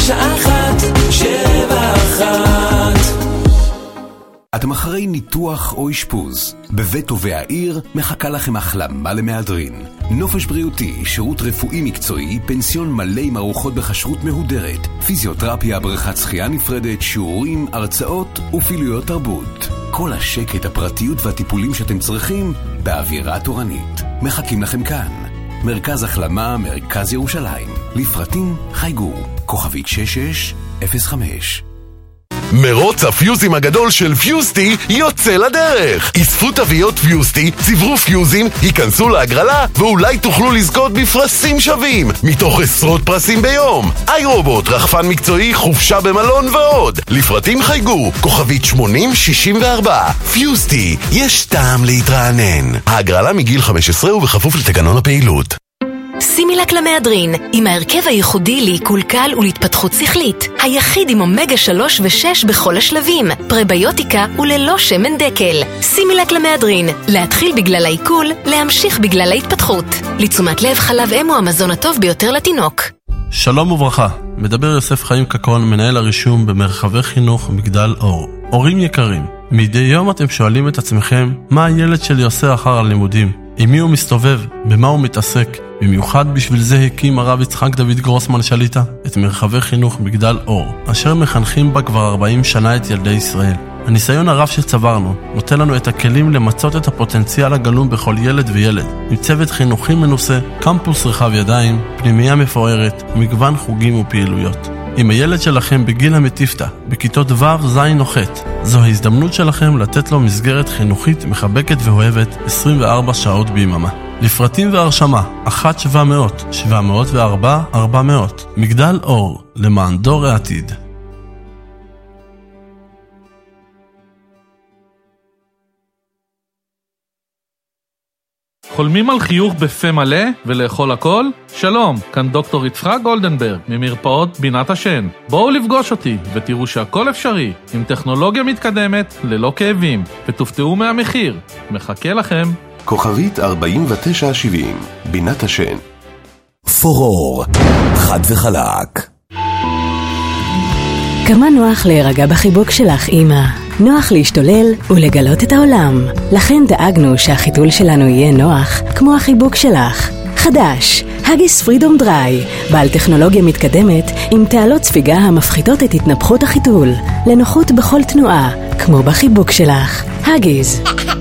9171. אתם אחרי ניתוח או אשפוז. בבית טובי העיר מחכה לכם החלמה למהדרין. נופש בריאותי, שירות רפואי מקצועי, פנסיון מלא עם ארוחות בכשרות מהודרת, פיזיותרפיה, בריכת שחייה נפרדת, שיעורים, הרצאות ופעילויות תרבות. כל השקט, הפרטיות והטיפולים שאתם צריכים באווירה תורנית. מחכים לכם כאן. מרכז החלמה, מרכז ירושלים. לפרטים חייגו, כוכבית 6605. מרוץ הפיוזים הגדול של פיוסטי יוצא לדרך. אספו תוויות פיוסטי, צברו פיוזים, היכנסו להגרלה ואולי תוכלו לזכות בפרסים שווים מתוך עשרות פרסים ביום. איי-רובוט, רחפן מקצועי, חופשה במלון ועוד. לפרטים חייגו, כוכבית 8064. פיוסטי, יש טעם להתרענן. ההגרלה מגיל 15 ובכפוף לתקנון הפעילות. סימילק למהדרין, עם ההרכב הייחודי לעיכול קל ולהתפתחות שכלית, היחיד עם אומגה 3 ו6 בכל השלבים, פרביוטיקה וללא שמן דקל. סימילק למהדרין, להתחיל בגלל העיכול, להמשיך בגלל ההתפתחות. לתשומת לב, חלב אם הוא המזון הטוב ביותר לתינוק. שלום וברכה, מדבר יוסף חיים קקון, מנהל הרישום במרחבי חינוך מגדל אור. הורים יקרים, מדי יום אתם שואלים את עצמכם מה הילד שלי עושה אחר הלימודים, עם מי הוא מסתובב, במה הוא מתעסק. במיוחד בשביל זה הקים הרב יצחק דוד גרוסמן שליטה את מרחבי חינוך מגדל אור, אשר מחנכים בה כבר 40 שנה את ילדי ישראל. הניסיון הרב שצברנו נותן לנו את הכלים למצות את הפוטנציאל הגלום בכל ילד וילד, עם צוות חינוכי מנוסה, קמפוס רחב ידיים, פנימייה מפוארת ומגוון חוגים ופעילויות. אם הילד שלכם בגיל המטיפתא, בכיתות ו' ז' או ח', זו ההזדמנות שלכם לתת לו מסגרת חינוכית מחבקת ואוהבת 24 שעות ביממה. לפרטים והרשמה 1-700-704-400 מגדל אור, למען דור העתיד. חולמים על חיוך בפה מלא ולאכול הכל? שלום, כאן דוקטור יצחק גולדנברג ממרפאות בינת השן. בואו לפגוש אותי ותראו שהכל אפשרי עם טכנולוגיה מתקדמת ללא כאבים, ותופתעו מהמחיר. מחכה לכם. כוכבית 4970, בינת השן. פורור, חד וחלק. כמה נוח להירגע בחיבוק שלך, אמא. נוח להשתולל ולגלות את העולם. לכן דאגנו שהחיתול שלנו יהיה נוח, כמו החיבוק שלך. חדש, הגיס פרידום דריי, בעל טכנולוגיה מתקדמת עם תעלות ספיגה המפחיתות את התנפחות החיתול, לנוחות בכל תנועה, כמו בחיבוק שלך. הגיס.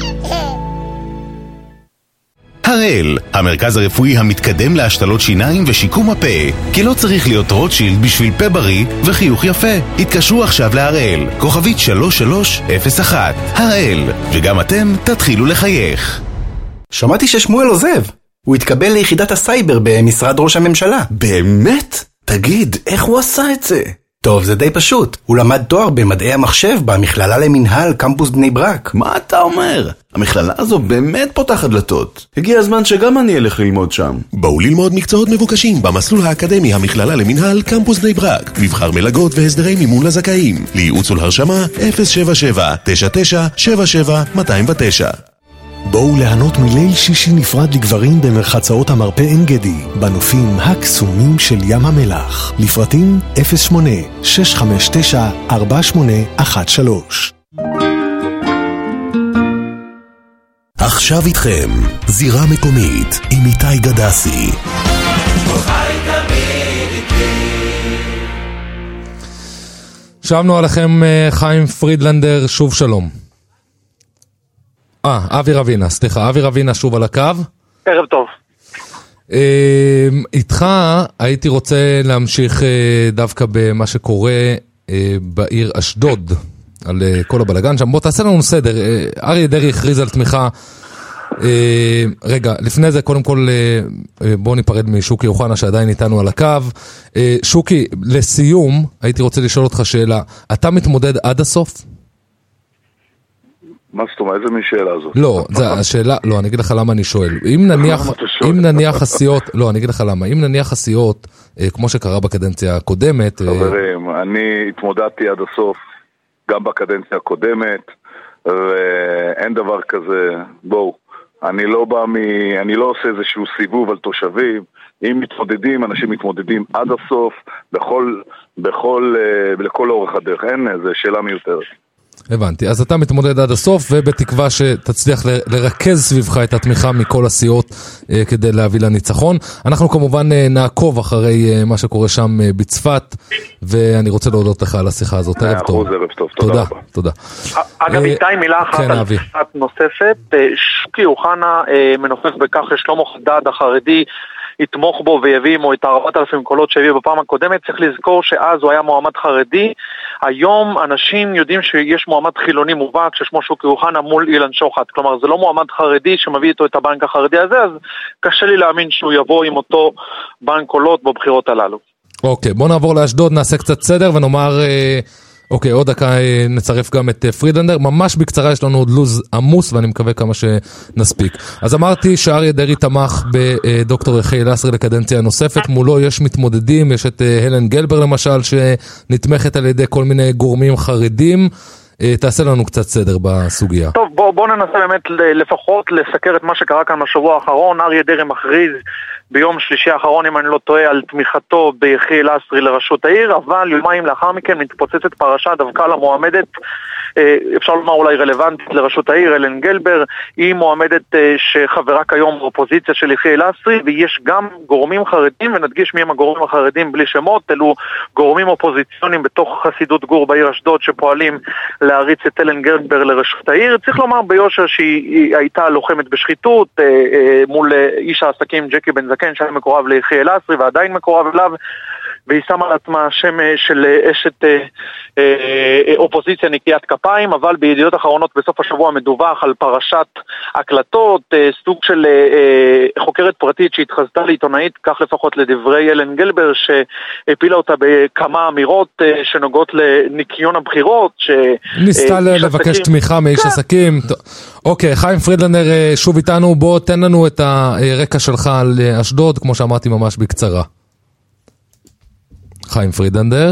הראל, המרכז הרפואי המתקדם להשתלות שיניים ושיקום הפה, כי לא צריך להיות רוטשילד בשביל פה בריא וחיוך יפה. התקשרו עכשיו להראל, כוכבית 3301. הראל, וגם אתם תתחילו לחייך. שמעתי ששמואל עוזב. הוא התקבל ליחידת הסייבר במשרד ראש הממשלה. באמת? תגיד, איך הוא עשה את זה? טוב, זה די פשוט. הוא למד תואר במדעי המחשב במכללה למנהל קמפוס בני ברק. מה אתה אומר? המכללה הזו באמת פותחת דלתות. הגיע הזמן שגם אני אלך ללמוד שם. בואו ללמוד מקצועות מבוקשים במסלול האקדמי המכללה למנהל קמפוס בני ברק. מבחר מלגות והסדרי מימון לזכאים. לייעוץ ולהרשמה 077-99-77-209. בואו ליהנות מליל שישי נפרד לגברים במרחצאות המרפא עין גדי, בנופים הקסומים של ים המלח. לפרטים 08-659-4813. עכשיו איתכם, זירה מקומית עם איתי גדסי. שבנו עליכם חיים פרידלנדר, שוב שלום. אבי רבינה, סליחה, אבי רבינה שוב על הקו. ערב טוב. איתך הייתי רוצה להמשיך דווקא במה שקורה בעיר אשדוד, על כל הבלגן שם. בוא תעשה לנו סדר. אריה דרעי הכריז על תמיכה. רגע, לפני זה קודם כל בוא ניפרד משוקי אוחנה שעדיין איתנו על הקו. שוקי, לסיום הייתי רוצה לשאול אותך שאלה. אתה מתמודד עד הסוף? מה זאת אומרת? איזה משאלה הזאת? לא, זה השאלה, לא, אני אגיד לך למה אני שואל. אם נניח הסיעות, לא, אני אגיד לך למה, אם נניח הסיעות, כמו שקרה בקדנציה הקודמת... חברים, אני התמודדתי עד הסוף, גם בקדנציה הקודמת, ואין דבר כזה, בואו, אני לא עושה איזשהו סיבוב על תושבים, אם מתמודדים, אנשים מתמודדים עד הסוף, לכל אורך הדרך, אין איזה שאלה מיותרת. הבנתי, אז אתה מתמודד עד הסוף ובתקווה שתצליח לרכז סביבך את התמיכה מכל הסיעות כדי להביא לניצחון. אנחנו כמובן נעקוב אחרי מה שקורה שם בצפת, ואני רוצה להודות לך על השיחה הזאת. ערב טוב. ערב טוב, תודה רבה. תודה. אגב, איתי, מילה אחת על צפת נוספת. שוקי אוחנה מנופף בכך ששלמה חדד החרדי יתמוך בו ויביא עמו את 4,000 קולות שהביא בפעם הקודמת. צריך לזכור שאז הוא היה מועמד חרדי. היום אנשים יודעים שיש מועמד חילוני מובהק ששמו שוקי אוחנה מול אילן שוחט. כלומר, זה לא מועמד חרדי שמביא איתו את הבנק החרדי הזה, אז קשה לי להאמין שהוא יבוא עם אותו בנק קולות בבחירות הללו. אוקיי, בוא נעבור לאשדוד, נעשה קצת סדר ונאמר... אוקיי, עוד דקה נצרף גם את פרידלנדר, ממש בקצרה יש לנו עוד לוז עמוס ואני מקווה כמה שנספיק. אז אמרתי שאריה דרעי תמך בדוקטור יחיאל לסרי לקדנציה נוספת, מולו יש מתמודדים, יש את הלן גלבר למשל שנתמכת על ידי כל מיני גורמים חרדים, תעשה לנו קצת סדר בסוגיה. טוב, בוא ננסה באמת לפחות לסקר את מה שקרה כאן בשבוע האחרון. אריה דרעי מכריז ביום שלישי האחרון, אם אני לא טועה, על תמיכתו ביחיאל לסרי לראשות העיר, אבל יומיים לאחר מכן מתפוצצת פרשה דווקא למועמדת, אפשר לומר אולי רלוונטית לראשות העיר, אלן גלבר. היא מועמדת שחברה כיום באופוזיציה של יחיאל לסרי, ויש גם גורמים חרדים, ונדגיש מי הם הגורמים החרדים בלי שמות, אלו גורמים אופוזיציוניים בתוך חסידות גור בעיר אשדוד שפועלים להריץ את אלן גלבר לראשות העיר. צריך לומר ביושר שהיא הייתה לוחמת בשחיתות מול איש העסקים ג'קי בן זקן שהיה מקורב ליחיאל לסרי ועדיין מקורב אליו, והיא שמה על עצמה שם של אשת אופוזיציה נקיית כפיים. אבל בידיעות אחרונות בסוף השבוע מדווח על פרשת הקלטות, סוג של חוקרת פרטית שהתחזתה לעיתונאית, כך לפחות לדברי אלן גלבר, שהפילה אותה בכמה אמירות שנוגעות לניקיון הבחירות, ניסתה לבקש תמיכה מאיש עסקים. אוקיי, חיים פרידלנדר שוב איתנו, בוא תן לנו את הרקע שלך על אשדוד, כמו שאמרתי ממש בקצרה. חיים פרידלנדר.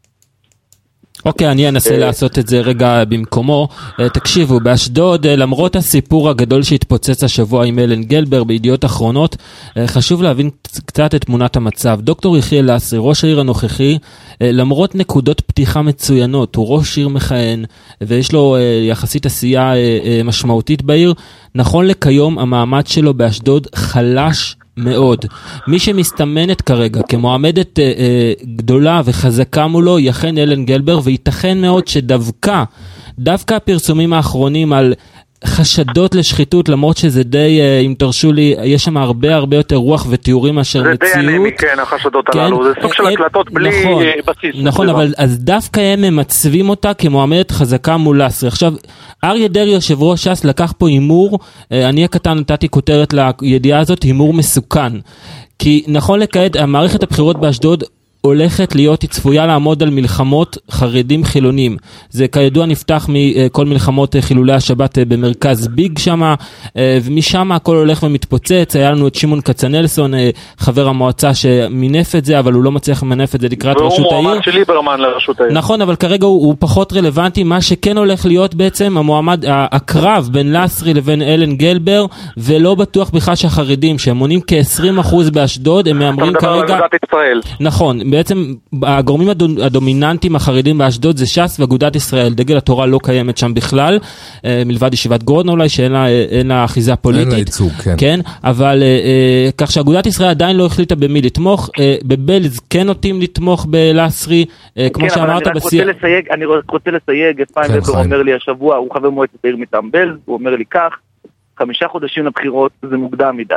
אוקיי, אני אנסה לעשות את זה רגע במקומו. תקשיבו, באשדוד, למרות הסיפור הגדול שהתפוצץ השבוע עם אלן גלבר בידיעות אחרונות, חשוב להבין קצת את תמונת המצב. דוקטור יחיאל לסרי, ראש העיר הנוכחי, למרות נקודות פתיחה מצוינות, הוא ראש עיר מכהן, ויש לו יחסית עשייה משמעותית בעיר, נכון לכיום המעמד שלו באשדוד חלש מאוד. מי שמסתמנת כרגע כמועמדת גדולה וחזקה מולו היא אכן אלן גלבר, וייתכן מאוד שדווקא הפרסומים האחרונים על חשדות לשחיתות, למרות שזה די, אם תרשו לי, יש שם הרבה יותר רוח ותיאורים מאשר מציאות. זה די אנמי, כן, החשדות הללו. זה סוג של הקלטות בלי בסיס. נכון, אבל אז דווקא הם ממצבים אותה כמועמדת חזקה מול לסרי. עכשיו, אריה דרעי יושב ראש ש"ס לקח פה הימור, אני הקטן נתתי כותרת לידיעה הזאת, הימור מסוכן. כי נכון לכעת, המערכת הבחירות באשדוד הולכת להיות, היא צפויה לעמוד על מלחמות חרדים חילונים. זה כידוע נפתח מכל מלחמות חילולי השבת במרכז ביג שמה, ומשם הכל הולך ומתפוצץ. היה לנו את שמעון כצנלסון, חבר המועצה שמינף את זה, אבל הוא לא מצליח למנף את זה לקראת ראשות העיר. והוא מועמד של ליברמן לראשות העיר. נכון, אבל כרגע הוא פחות רלוונטי. מה שכן הולך להיות בעצם המועמד, הקרב בין לסרי לבין אלן גלבר, ולא בטוח בכלל שהחרדים, שהם מונים כ-20% באשדוד, הם מאמרים כרגע... נכון, בעצם הגורמים הדומיננטיים החרדים באשדוד זה ש"ס ואגודת ישראל. דגל התורה לא קיימת שם בכלל, מלבד ישיבת גורדון אולי, שאין לה אחיזה פוליטית. אין לה ייצוג, כן. כן, אבל כך שאגודת ישראל עדיין לא החליטה במי לתמוך. בבלז כן נוטים לתמוך בלסרי, כמו שאמרת בשיח. אני רוצה לסייג, חיים ובר אומר לי השבוע, הוא חבר מועצת העיר מטעם בלז, הוא אומר לי כך, 5 חודשים לבחירות זה מוקדם מדי.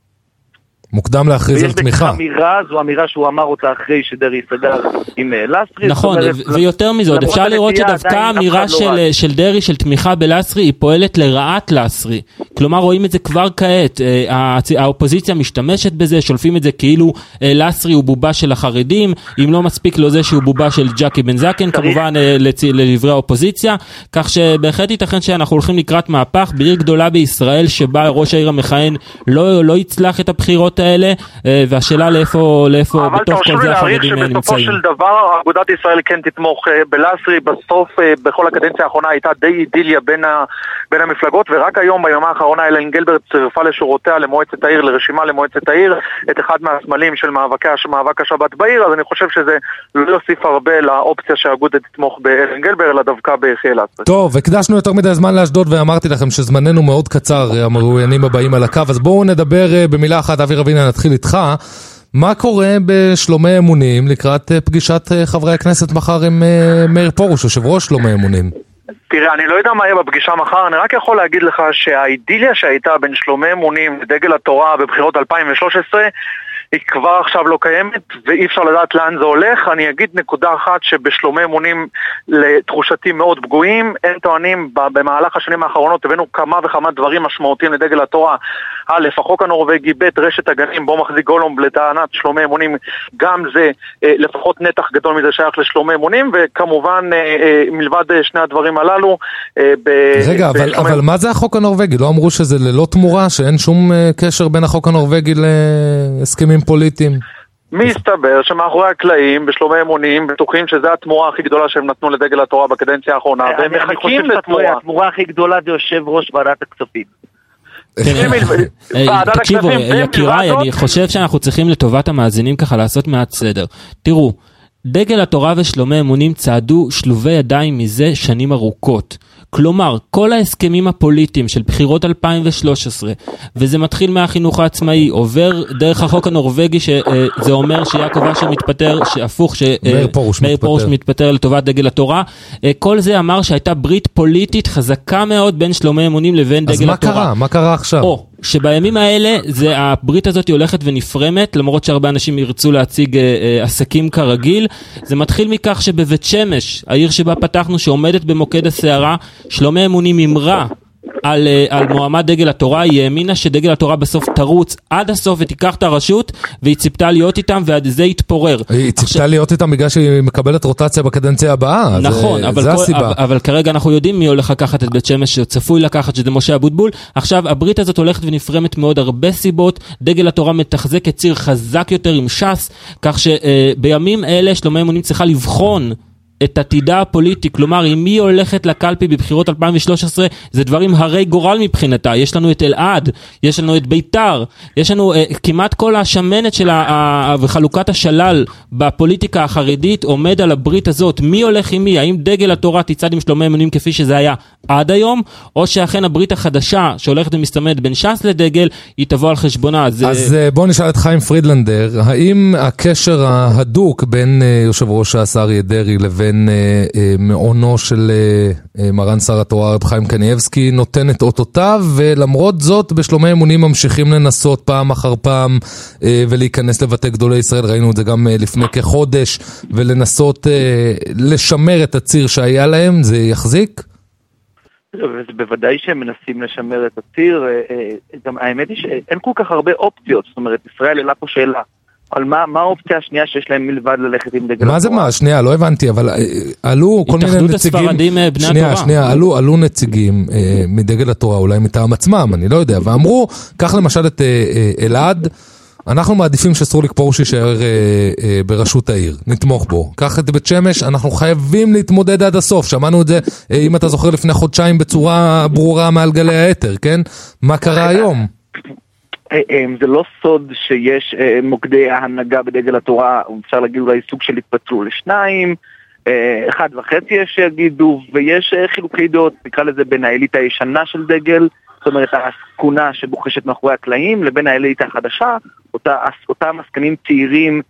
מוקדם להכריז על תמיכה. אמירה, זו אמירה שהוא אמר אותה אחרי שדרעי סגר עם לסרי. נכון, ויותר מזאת, אפשר לראות שדווקא האמירה של דרעי של תמיכה בלסרי היא פועלת לרעת לסרי. כלומר, רואים את זה כבר כעת. האופוזיציה משתמשת בזה, שולפים את זה כאילו לסרי הוא בובה של החרדים, אם לא מספיק לו זה שהוא בובה של ג'קי בן זקן, כמובן לדברי האופוזיציה, כך שבהחלט ייתכן שאנחנו הולכים לקראת מהפך בעיר גדולה בישראל, שבה ראש העיר המכהן לא יצלח את הבחירות האלה, והשאלה לאיפה בתוך כל זה החרדים נמצאים. בסופו של דבר אגודת ישראל כן תתמוך בלסרי. בסוף בכל הקדנציה האחרונה הייתה די אידיליה בין המפלגות, ורק היום בימה האחרונה אלן גלבר צירפה לשורותיה למועצת העיר, לרשימה למועצת העיר, את אחד מהסמלים של מאבק השבת בעיר. אז אני חושב שזה לא יוסיף הרבה לאופציה שהאגודה תתמוך באלן גלבר, אלא דווקא ביחיאל לסרי. טוב, הקדשנו יותר מדי זמן לאשדוד, ואמרתי לכם שזמננו מאוד קצר, המרואיינים הבאים על הקו, אז בואו נדבר במילה אחת. אבי רבינה, נתחיל איתך. מה קורה בשלומי אמונים לקראת פגישת חברי הכנסת מחר עם מאיר פרוש, יושב ראש שלומי אמונים? תראה, אני לא יודע מה יהיה בפגישה מחר, אני רק יכול להגיד לך שהאידיליה שהייתה בין שלומי אמונים ודגל התורה בבחירות 2013 היא כבר עכשיו לא קיימת, ואי אפשר לדעת לאן זה הולך. אני אגיד נקודה אחת, שבשלומי אמונים לתחושתי מאוד פגועים. הם טוענים במהלך השנים האחרונות הבאנו כמה וכמה דברים משמעותיים לדגל התורה. א', החוק הנורווגי, ב', רשת הגנים בו מחזיק גולדום, לטענת שלומי אמונים, גם זה לפחות נתח גדול מזה שייך לשלומי אמונים, וכמובן מלבד שני הדברים הללו רגע, אבל מה זה החוק הנורווגי? לא אמרו שזה ללא תמורה, שאין שום קשר בין החוק הנורווגי להסכמים פוליטיים? מסתבר שמאחורי הקלעים בשלומי אמונים בטוחים שזה התמורה הכי גדולה שהם נתנו לדגל התורה בקדנציה האחרונה, והם מחכים לתמורה. התמורה הכי גדולה זה יושב ראש ועדת הכספים. תקשיבו, יקיריי, אני חושב שאנחנו צריכים לטובת המאזינים ככה לעשות מעט סדר. תראו, דגל התורה ושלומי אמונים צעדו שלובי ידיים מזה שנים ארוכות. כלומר, כל ההסכמים הפוליטיים של בחירות 2013, וזה מתחיל מהחינוך העצמאי, עובר דרך החוק הנורווגי, שזה אומר שיעקב אשר מתפטר, שהפוך, שמאיר פרוש מתפטר לטובת דגל התורה, כל זה אמר שהייתה ברית פוליטית חזקה מאוד בין שלומי אמונים לבין דגל התורה. אז מה קרה? מה קרה עכשיו? שבימים האלה הברית הזאת הולכת ונפרמת, למרות שהרבה אנשים ירצו להציג עסקים כרגיל. זה מתחיל מכך שבבית שמש, העיר שבה פתחנו, שעומדת במוקד הסערה, שלומי אמונים אמרה על מועמד דגל התורה, היא האמינה שדגל התורה בסוף תרוץ עד הסוף ותיקח את הרשות, והיא ציפתה להיות איתם ועד זה יתפורר. היא ציפתה להיות איתם בגלל שהיא מקבלת רוטציה בקדנציה הבאה. נכון, אבל כרגע אנחנו יודעים מי הולך לקחת את בית שמש, שצפוי לקחת, שזה משה אבוטבול. עכשיו הברית הזאת הולכת ונפרמת מאוד הרבה סיבות. דגל התורה מתחזק את ציר חזק יותר עם ש"ס, כך שבימים אלה שלומי אמונים צריכה לבחון את עתידה הפוליטי, כלומר, אם היא הולכת לקלפי בבחירות 2013, זה דברים הרי גורל מבחינתה. יש לנו את אלעד, יש לנו את ביתר, יש לנו כמעט כל השמנת של וחלוקת השלל בפוליטיקה החרדית עומד על הברית הזאת. מי הולך עם מי? האם דגל התורה תצעד עם שלומי אמונים כפי שזה היה עד היום, או שאכן הברית החדשה שהולכת ומסתמנת בין ש"ס לדגל, היא תבוא על חשבונה. אז בואו נשאל את חיים פרידלנדר, האם הקשר ההדוק בין יושב ראש ש"ס אריה דרעי לבין מעונו של מרן שר התורה רב חיים קניאבסקי נותן את אותותיו, ולמרות זאת בשלומי אמונים ממשיכים לנסות פעם אחר פעם ולהיכנס לבתי גדולי ישראל, ראינו את זה גם לפני כחודש, ולנסות לשמר את הציר שהיה להם, זה יחזיק? וזה בוודאי שהם מנסים לשמר את הציר, גם האמת היא שאין כל כך הרבה אופציות, זאת אומרת ישראל העלה פה שאלה, אבל מה האופציה השנייה שיש להם מלבד ללכת עם דגל התורה? מה זה מה? שנייה, לא הבנתי, אבל עלו כל מיני נציגים, עלו נציגים מדגל התורה, אולי מטעם עצמם, אני לא יודע, ואמרו, קח למשל את אלעד, אנחנו מעדיפים שאסור לקפור שישאר בראשות העיר, נתמוך בו. קח את בית שמש, אנחנו חייבים להתמודד עד הסוף, שמענו את זה, אם אתה זוכר לפני חודשיים בצורה ברורה מעל גלי היתר, כן? מה קרה היום? זה לא סוד שיש מוקדי ההנהגה בדגל התורה, אפשר להגיד אולי סוג של התפצלו לשניים, 1.5 יש שיגידו, ויש חילוקי דעות, נקרא לזה בין האליטה הישנה של דגל, זאת אומרת הסכונה שבוחשת מאחורי הקלעים, לבין האליטה החדשה, אותם עסקנים צעירים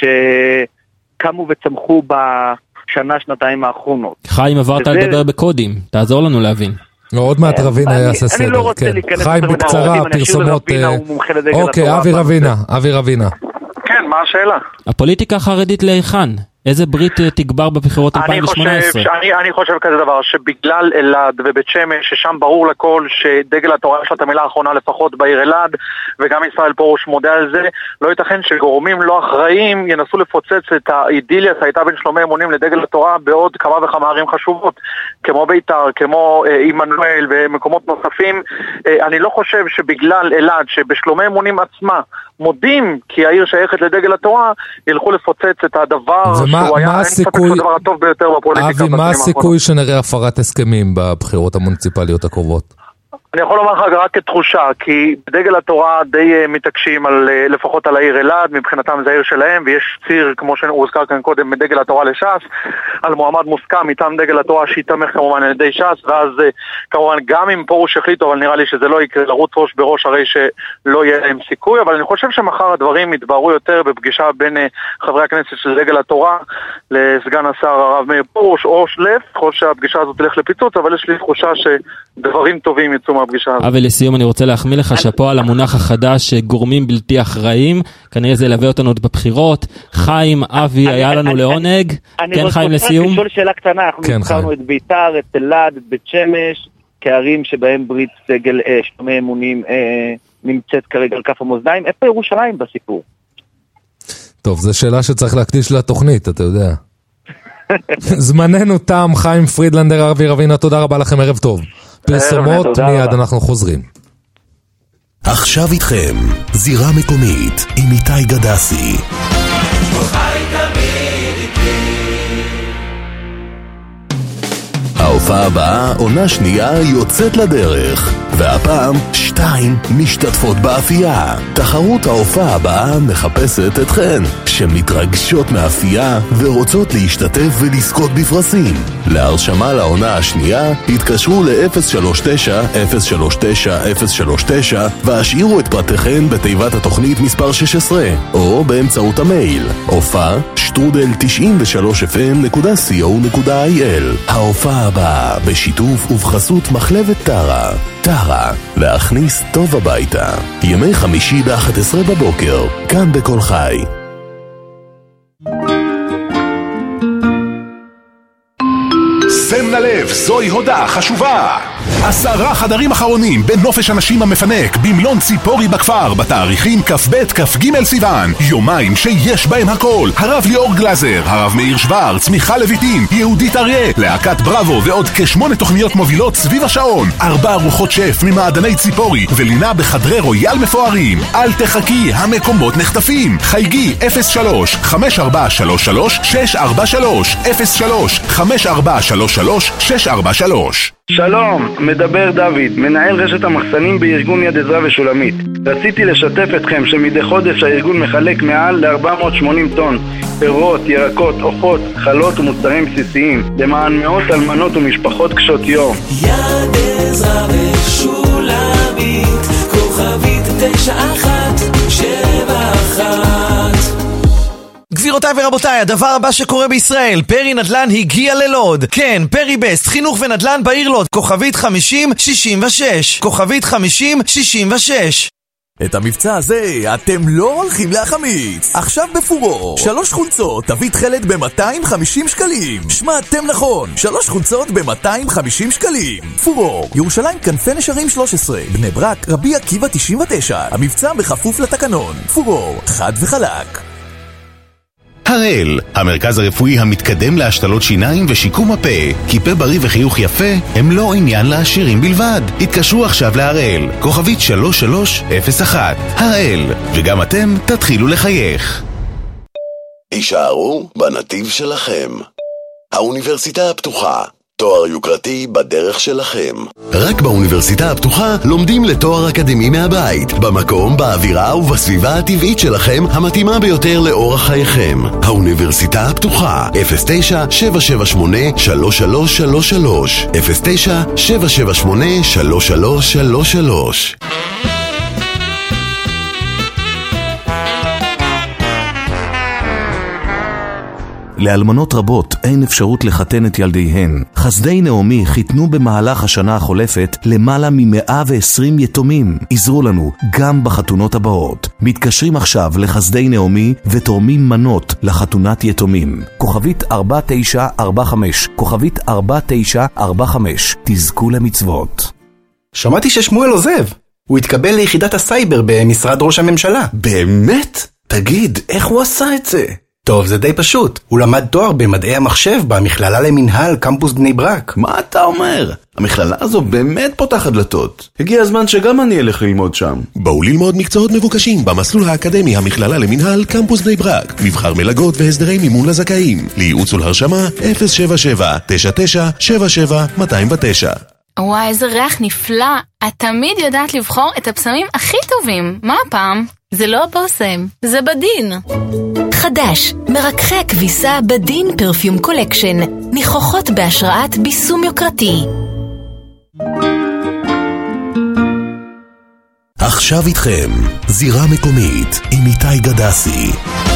שקמו וצמחו בשנה-שנתיים האחרונות. חיים, עברת לדבר בקודים, תעזור לנו להבין. עוד מעט רבינה יעשה סדר. אני לא רוצה להיכנס חיים בקצרה, פרסומות. אוקיי, אבי רבינה. כן, מה השאלה? הפוליטיקה החרדית להיכן? איזה ברית תגבר בבחירות 2018? אני חושב כזה דבר, שבגלל אלעד ובית שמש, ששם ברור לכל שדגל התורה יש לה את המילה האחרונה לפחות בעיר אלעד, וגם ישראל פרוש מודה על זה, לא ייתכן שגורמים לא אחראיים ינסו לפוצץ את האידיליה שהייתה בין שלומי אמונים לדגל התורה בעוד כמה וכמה ערים חשובות, כמו ביתר, כמו עמנואל ומקומות נוספים. אני לא חושב שבגלל אלעד, שבשלומי אמונים עצמה מודים כי העיר שייכת לדגל התורה, ילכו לפוצץ את הדבר שהוא היה אין ספק הדבר הטוב ביותר בפוליטיקה. אבי, מה הסיכוי שנראה הפרת הסכמים בבחירות המוניציפליות הקרובות? אני יכול לומר לך רק כתחושה, כי בדגל התורה די מתעקשים לפחות על העיר אלעד, מבחינתם זה העיר שלהם, ויש ציר, כמו שהוזכר כאן קודם, מדגל התורה לש"ס, על מועמד מוסכם מטעם דגל התורה שיתמך כמובן על ידי ש"ס, ואז כמובן גם אם פרוש החליטו, אבל נראה לי שזה לא יקרה, לרוץ ראש בראש הרי שלא יהיה להם סיכוי, אבל אני חושב שמחר הדברים יתבררו יותר בפגישה בין חברי הכנסת של דגל התורה לסגן השר הרב מאיר פרוש, או לפחות שהפגישה הזאת תלך לפיצוץ, אבל יש לי תחושה שדברים טובים יצאו מהפגישה הזאת. אבל לסיום אני רוצה להחמיא לך שאפו על המונח החדש גורמים בלתי אחראיים, כנראה זה ילווה אותנו בבחירות. חיים, אבי, היה לנו לעונג. כן, חיים, לסיום. אני רוצה לשאול שאלה קטנה, אנחנו נזכרנו את ביתר, את אלעד, את בית שמש, כערים שבהם ברית סגל שלומי אמונים נמצאת כרגע על כף המאזניים. איפה ירושלים בסיפור? טוב, זו שאלה שצריך להקדיש לתוכנית, אתה יודע. זמננו תם, חיים פרידלנדר, אבי רבינה, תודה רבה לכם, ערב טוב. פרסומות, מיד אנחנו חוזרים. עכשיו איתכם, זירה מקומית עם איתי גדסי. ההופעה הבאה, עונה שנייה יוצאת לדרך. והפעם 2 משתתפות באפייה. תחרות ההופעה הבאה מחפשת אתכן, שמתרגשות מאפייה ורוצות להשתתף ולזכות בפרסים. להרשמה לעונה השנייה, התקשרו ל-039-039-039 והשאירו את פרטיכן בתיבת התוכנית מספר 16, או באמצעות המייל הופעה93fm.co.il. ההופעה הבאה בשיתוף ובחסות מחלבת טרה. טרה, להכניס טוב הביתה. ימי חמישי ב-11 בבוקר, כאן בכל חי. שם ללב, זוהי הודעה חשובה. 10 חדרים אחרונים בנופש הנשים המפנק במלון ציפורי בכפר בתאריכים כ"ב כ"ג סיוון. יומיים שיש בהם הכל. הרב ליאור גלזר, הרב מאיר שוורץ, מיכל לויטין, יהודית אריה, להקת בראבו ועוד כ8 תוכניות מובילות סביב השעון. 4 ארוחות שף ממעדני ציפורי ולינה בחדרי רויאל מפוארים. אל תחכי, המקומות נחטפים. חייגי 03-5433-643 שלום, מדבר דוד, מנהל רשת המחסנים בארגון יד עזרא ושולמית. רציתי לשתף אתכם שמדי חודש הארגון מחלק מעל ל-480 טון פירות, ירקות, עופות, חלות ומוצרים בסיסיים למען מאות אלמנות ומשפחות קשות יום. יד עזרא ושולמית, כוכבית 9171. גבירותיי ורבותיי, הדבר הבא שקורה בישראל, פרי נדל"ן הגיע ללוד. כן, פרי בסט, חינוך ונדל"ן בעיר לוד, כוכבית 5066, כוכבית 5066. את המבצע הזה אתם לא הולכים להחמיץ. עכשיו בפורור 3 חולצות תביא תחלת ב-250 שקלים. שמעתם נכון, 3 חולצות ב-250 שקלים. פורור, ירושלים כנפי נשרים 13, בני ברק רבי עקיבא 99. המבצע בכפוף לתקנון. פורור, חד וחלק. הראל, המרכז הרפואי המתקדם להשתלות שיניים ושיקום הפה. כי פה בריא וחיוך יפה הם לא עניין לעשירים בלבד. התקשרו עכשיו להראל, כוכבית 3301. הראל, וגם אתם תתחילו לחייך. הישארו בנתיב שלכם. האוניברסיטה הפתוחה, תואר יוקרתי בדרך שלכם. רק באוניברסיטה הפתוחה לומדים לתואר אקדמי מהבית, במקום, באווירה ובסביבה הטבעית שלכם המתאימה ביותר לאורח חייכם. האוניברסיטה הפתוחה, 09-778-3333, 09-778-3333. לאלמנות רבות אין אפשרות לחתן את ילדיהן. חסדי נעמי חיתנו במהלך השנה החולפת למעלה מ120 יתומים. עזרו לנו גם בחתונות הבאות. מתקשרים עכשיו לחסדי נעמי ותורמים מנות לחתונת יתומים. כוכבית 4945, כוכבית 4945. תזכו למצוות. שמעתי ששמואל עוזב. הוא התקבל ליחידת הסייבר במשרד ראש הממשלה. באמת? תגיד, איך הוא עשה את זה? טוב, זה די פשוט. הוא למד תואר במדעי המחשב במכללה למינהל קמפוס בני ברק. מה אתה אומר? המכללה הזו באמת פותחת דלתות. הגיע הזמן שגם אני אלך ללמוד שם. בואו ללמוד מקצועות מבוקשים במסלול האקדמי המכללה למינהל קמפוס בני ברק. מבחר מלגות והסדרי מימון לזכאים. לייעוץ ולהרשמה 077-99-77-209. וואי, איזה ריח נפלא. את תמיד יודעת לבחור את הפסמים הכי טובים. מה הפעם? זה לא בושם, זה בדין. חדש, מרככי הכביסה בדין פרפיום קולקשן. ניחוחות בהשראת ביסום יוקרתי. עכשיו איתכם, זירה מקומית עם איתי גדסי.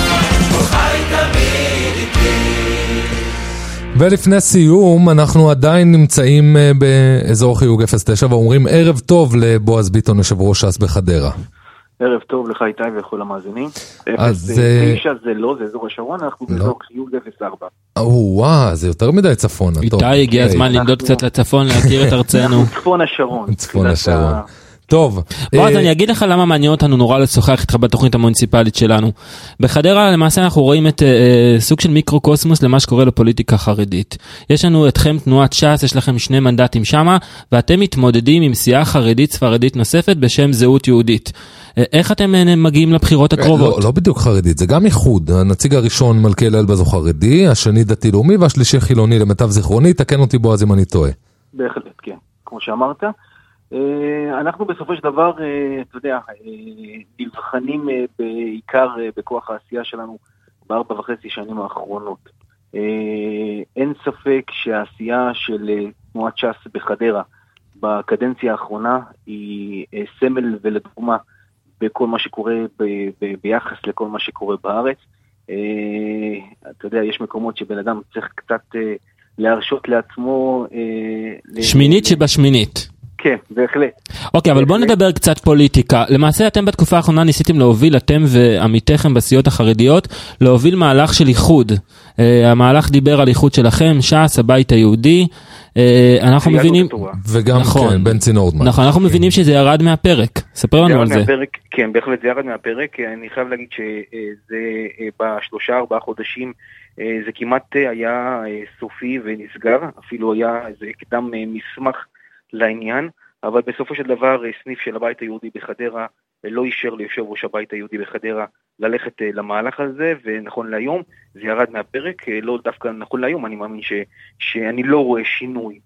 ולפני סיום, אנחנו עדיין נמצאים באזור חיוג 09 ואומרים ערב טוב לבועז ביטון, יושב ראש ש"ס בחדרה. ערב טוב לך איתי וכל המאזינים. 09 זה לא, זה אזור השרון, אנחנו באזור חיוג 04. וואו, זה יותר מדי צפון. איתי, הגיע הזמן למדוד קצת לצפון, להכיר את ארצנו. צפון השרון. צפון השרון. טוב. אז אני אגיד לך למה מעניין אותנו נורא לשוחח איתך בתוכנית המוניציפלית שלנו. בחדרה למעשה אנחנו רואים את סוג של מיקרו-קוסמוס למה שקורה לפוליטיקה חרדית. יש לנו אתכם תנועת ש"ס, יש לכם 2 מנדטים שמה, ואתם מתמודדים עם סיעה חרדית ספרדית נוספת בשם זהות יהודית. איך אתם מגיעים לבחירות הקרובות? לא בדיוק חרדית, זה גם איחוד. הנציג הראשון מלכיאל אלבז הוא חרדי, השני דתי לאומי והשלישי חילוני למיטב זיכרוני. תקן אותי בועז אם אני טועה. בהחלט, כן. כמו שאמרת. אנחנו בסופו של דבר, אתה יודע, נבחנים בעיקר בכוח העשייה שלנו ב4.5 שנים האחרונות. אין ספק שהעשייה של תנועת ש"ס בחדרה בקדנציה האחרונה היא סמל ולדוגמה בכל מה שקורה ביחס לכל מה שקורה בארץ. אתה יודע, יש מקומות שבן אדם צריך קצת להרשות לעצמו שמינית שבשמינית. כן, בהחלט. אוקיי, אבל בואו נדבר קצת פוליטיקה. למעשה אתם בתקופה האחרונה ניסיתם להוביל, אתם ועמיתיכם בסיעות החרדיות, להוביל מהלך של איחוד. המהלך דיבר על איחוד שלכם, ש"ס, הבית היהודי. אנחנו מבינים... וגם כן, בן צינורדמן. נכון, אנחנו מבינים שזה ירד מהפרק. ספר לנו על זה. כן, בהחלט זה ירד מהפרק. אני חייב להגיד שזה ב3-4 חודשים זה כמעט היה סופי ונסגר. אפילו היה איזה קדם מסמך לעניין, אבל בסופו של דבר סניף של הבית היהודי בחדרה לא אישר ליושב ראש הבית היהודי בחדרה ללכת למהלך הזה, ונכון להיום זה ירד מהפרק, לא דווקא נכון להיום, אני מאמין שאני לא רואה שינוי.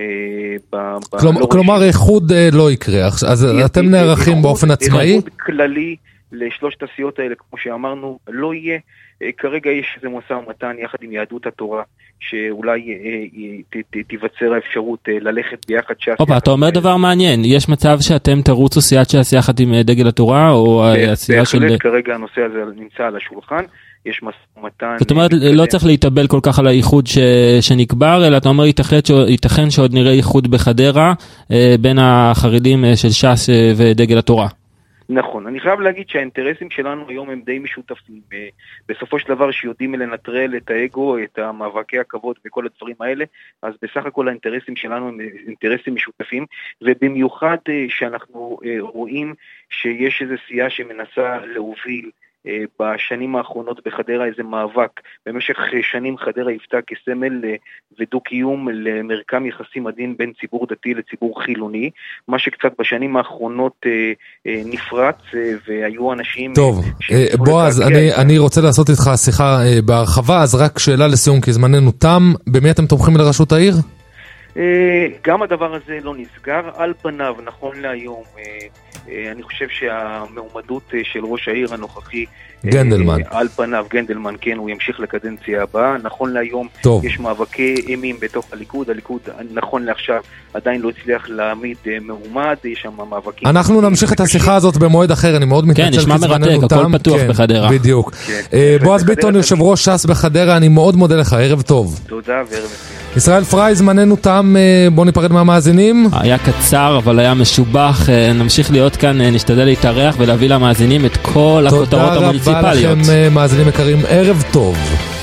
כלומר איחוד לא יקרה, אז אתם נערכים באופן עצמאי? איחוד כללי לשלושת הסיעות האלה, כמו שאמרנו, לא יהיה. כרגע יש איזה משא ומתן יחד עם יהדות התורה, שאולי תיווצר האפשרות ללכת ביחד ש"ס. אתה אומר דבר מעניין, יש מצב שאתם תרוצו סיעת ש"ס יחד עם דגל התורה, או הסיעה של... בהחלט כרגע הנושא הזה נמצא על השולחן, יש משא ומתן... זאת אומרת, לא צריך להתאבל כל כך על האיחוד שנקבר, אלא אתה אומר, ייתכן שעוד נראה איחוד בחדרה, בין החרדים של ש"ס ודגל התורה. נכון, אני חייב להגיד שהאינטרסים שלנו היום הם די משותפים. בסופו של דבר שיודעים לנטרל את האגו, את המאבקי הכבוד וכל הדברים האלה, אז בסך הכל האינטרסים שלנו הם אינטרסים משותפים, ובמיוחד שאנחנו רואים שיש איזו סיעה שמנסה להוביל בשנים האחרונות בחדרה איזה מאבק. במשך שנים חדרה היוותה כסמל ודו-קיום למרקם יחסים עדין בין ציבור דתי לציבור חילוני, מה שקצת בשנים האחרונות נפרץ, והיו אנשים... טוב, בועז, אני רוצה לעשות איתך שיחה בהרחבה, אז רק שאלה לסיום, כי זמננו תם, במי אתם תומכים לראשות העיר? גם הדבר הזה לא נסגר, על פניו, נכון להיום, אני חושב שהמעומדות של ראש העיר הנוכחי, גנדלמן. על פניו, גנדלמן, כן, הוא ימשיך לקדנציה הבאה. נכון להיום יש מאבקי אימים בתוך הליכוד, הליכוד נכון לעכשיו עדיין לא הצליח להעמיד מעומד, יש שם מאבקים. אנחנו נמשיך את השיחה הזאת במועד אחר, אני מאוד מתנצל. כן, נשמע מרתק, הכל פתוח בחדרה. בדיוק. בועז ביטון, יושב ראש ש"ס בחדרה, אני מאוד מודה לך, ערב טוב. תודה וערב מצוין. ישראל פריי, זמננו תם, בוא ניפרד מהמאזינים. היה קצר, אבל היה משובח, נמשיך להיות כאן, נשתדל להתארח ולהביא למאזינים את כל הכותרות המוניציפליות. תודה רבה לכם מאזינים יקרים, ערב טוב.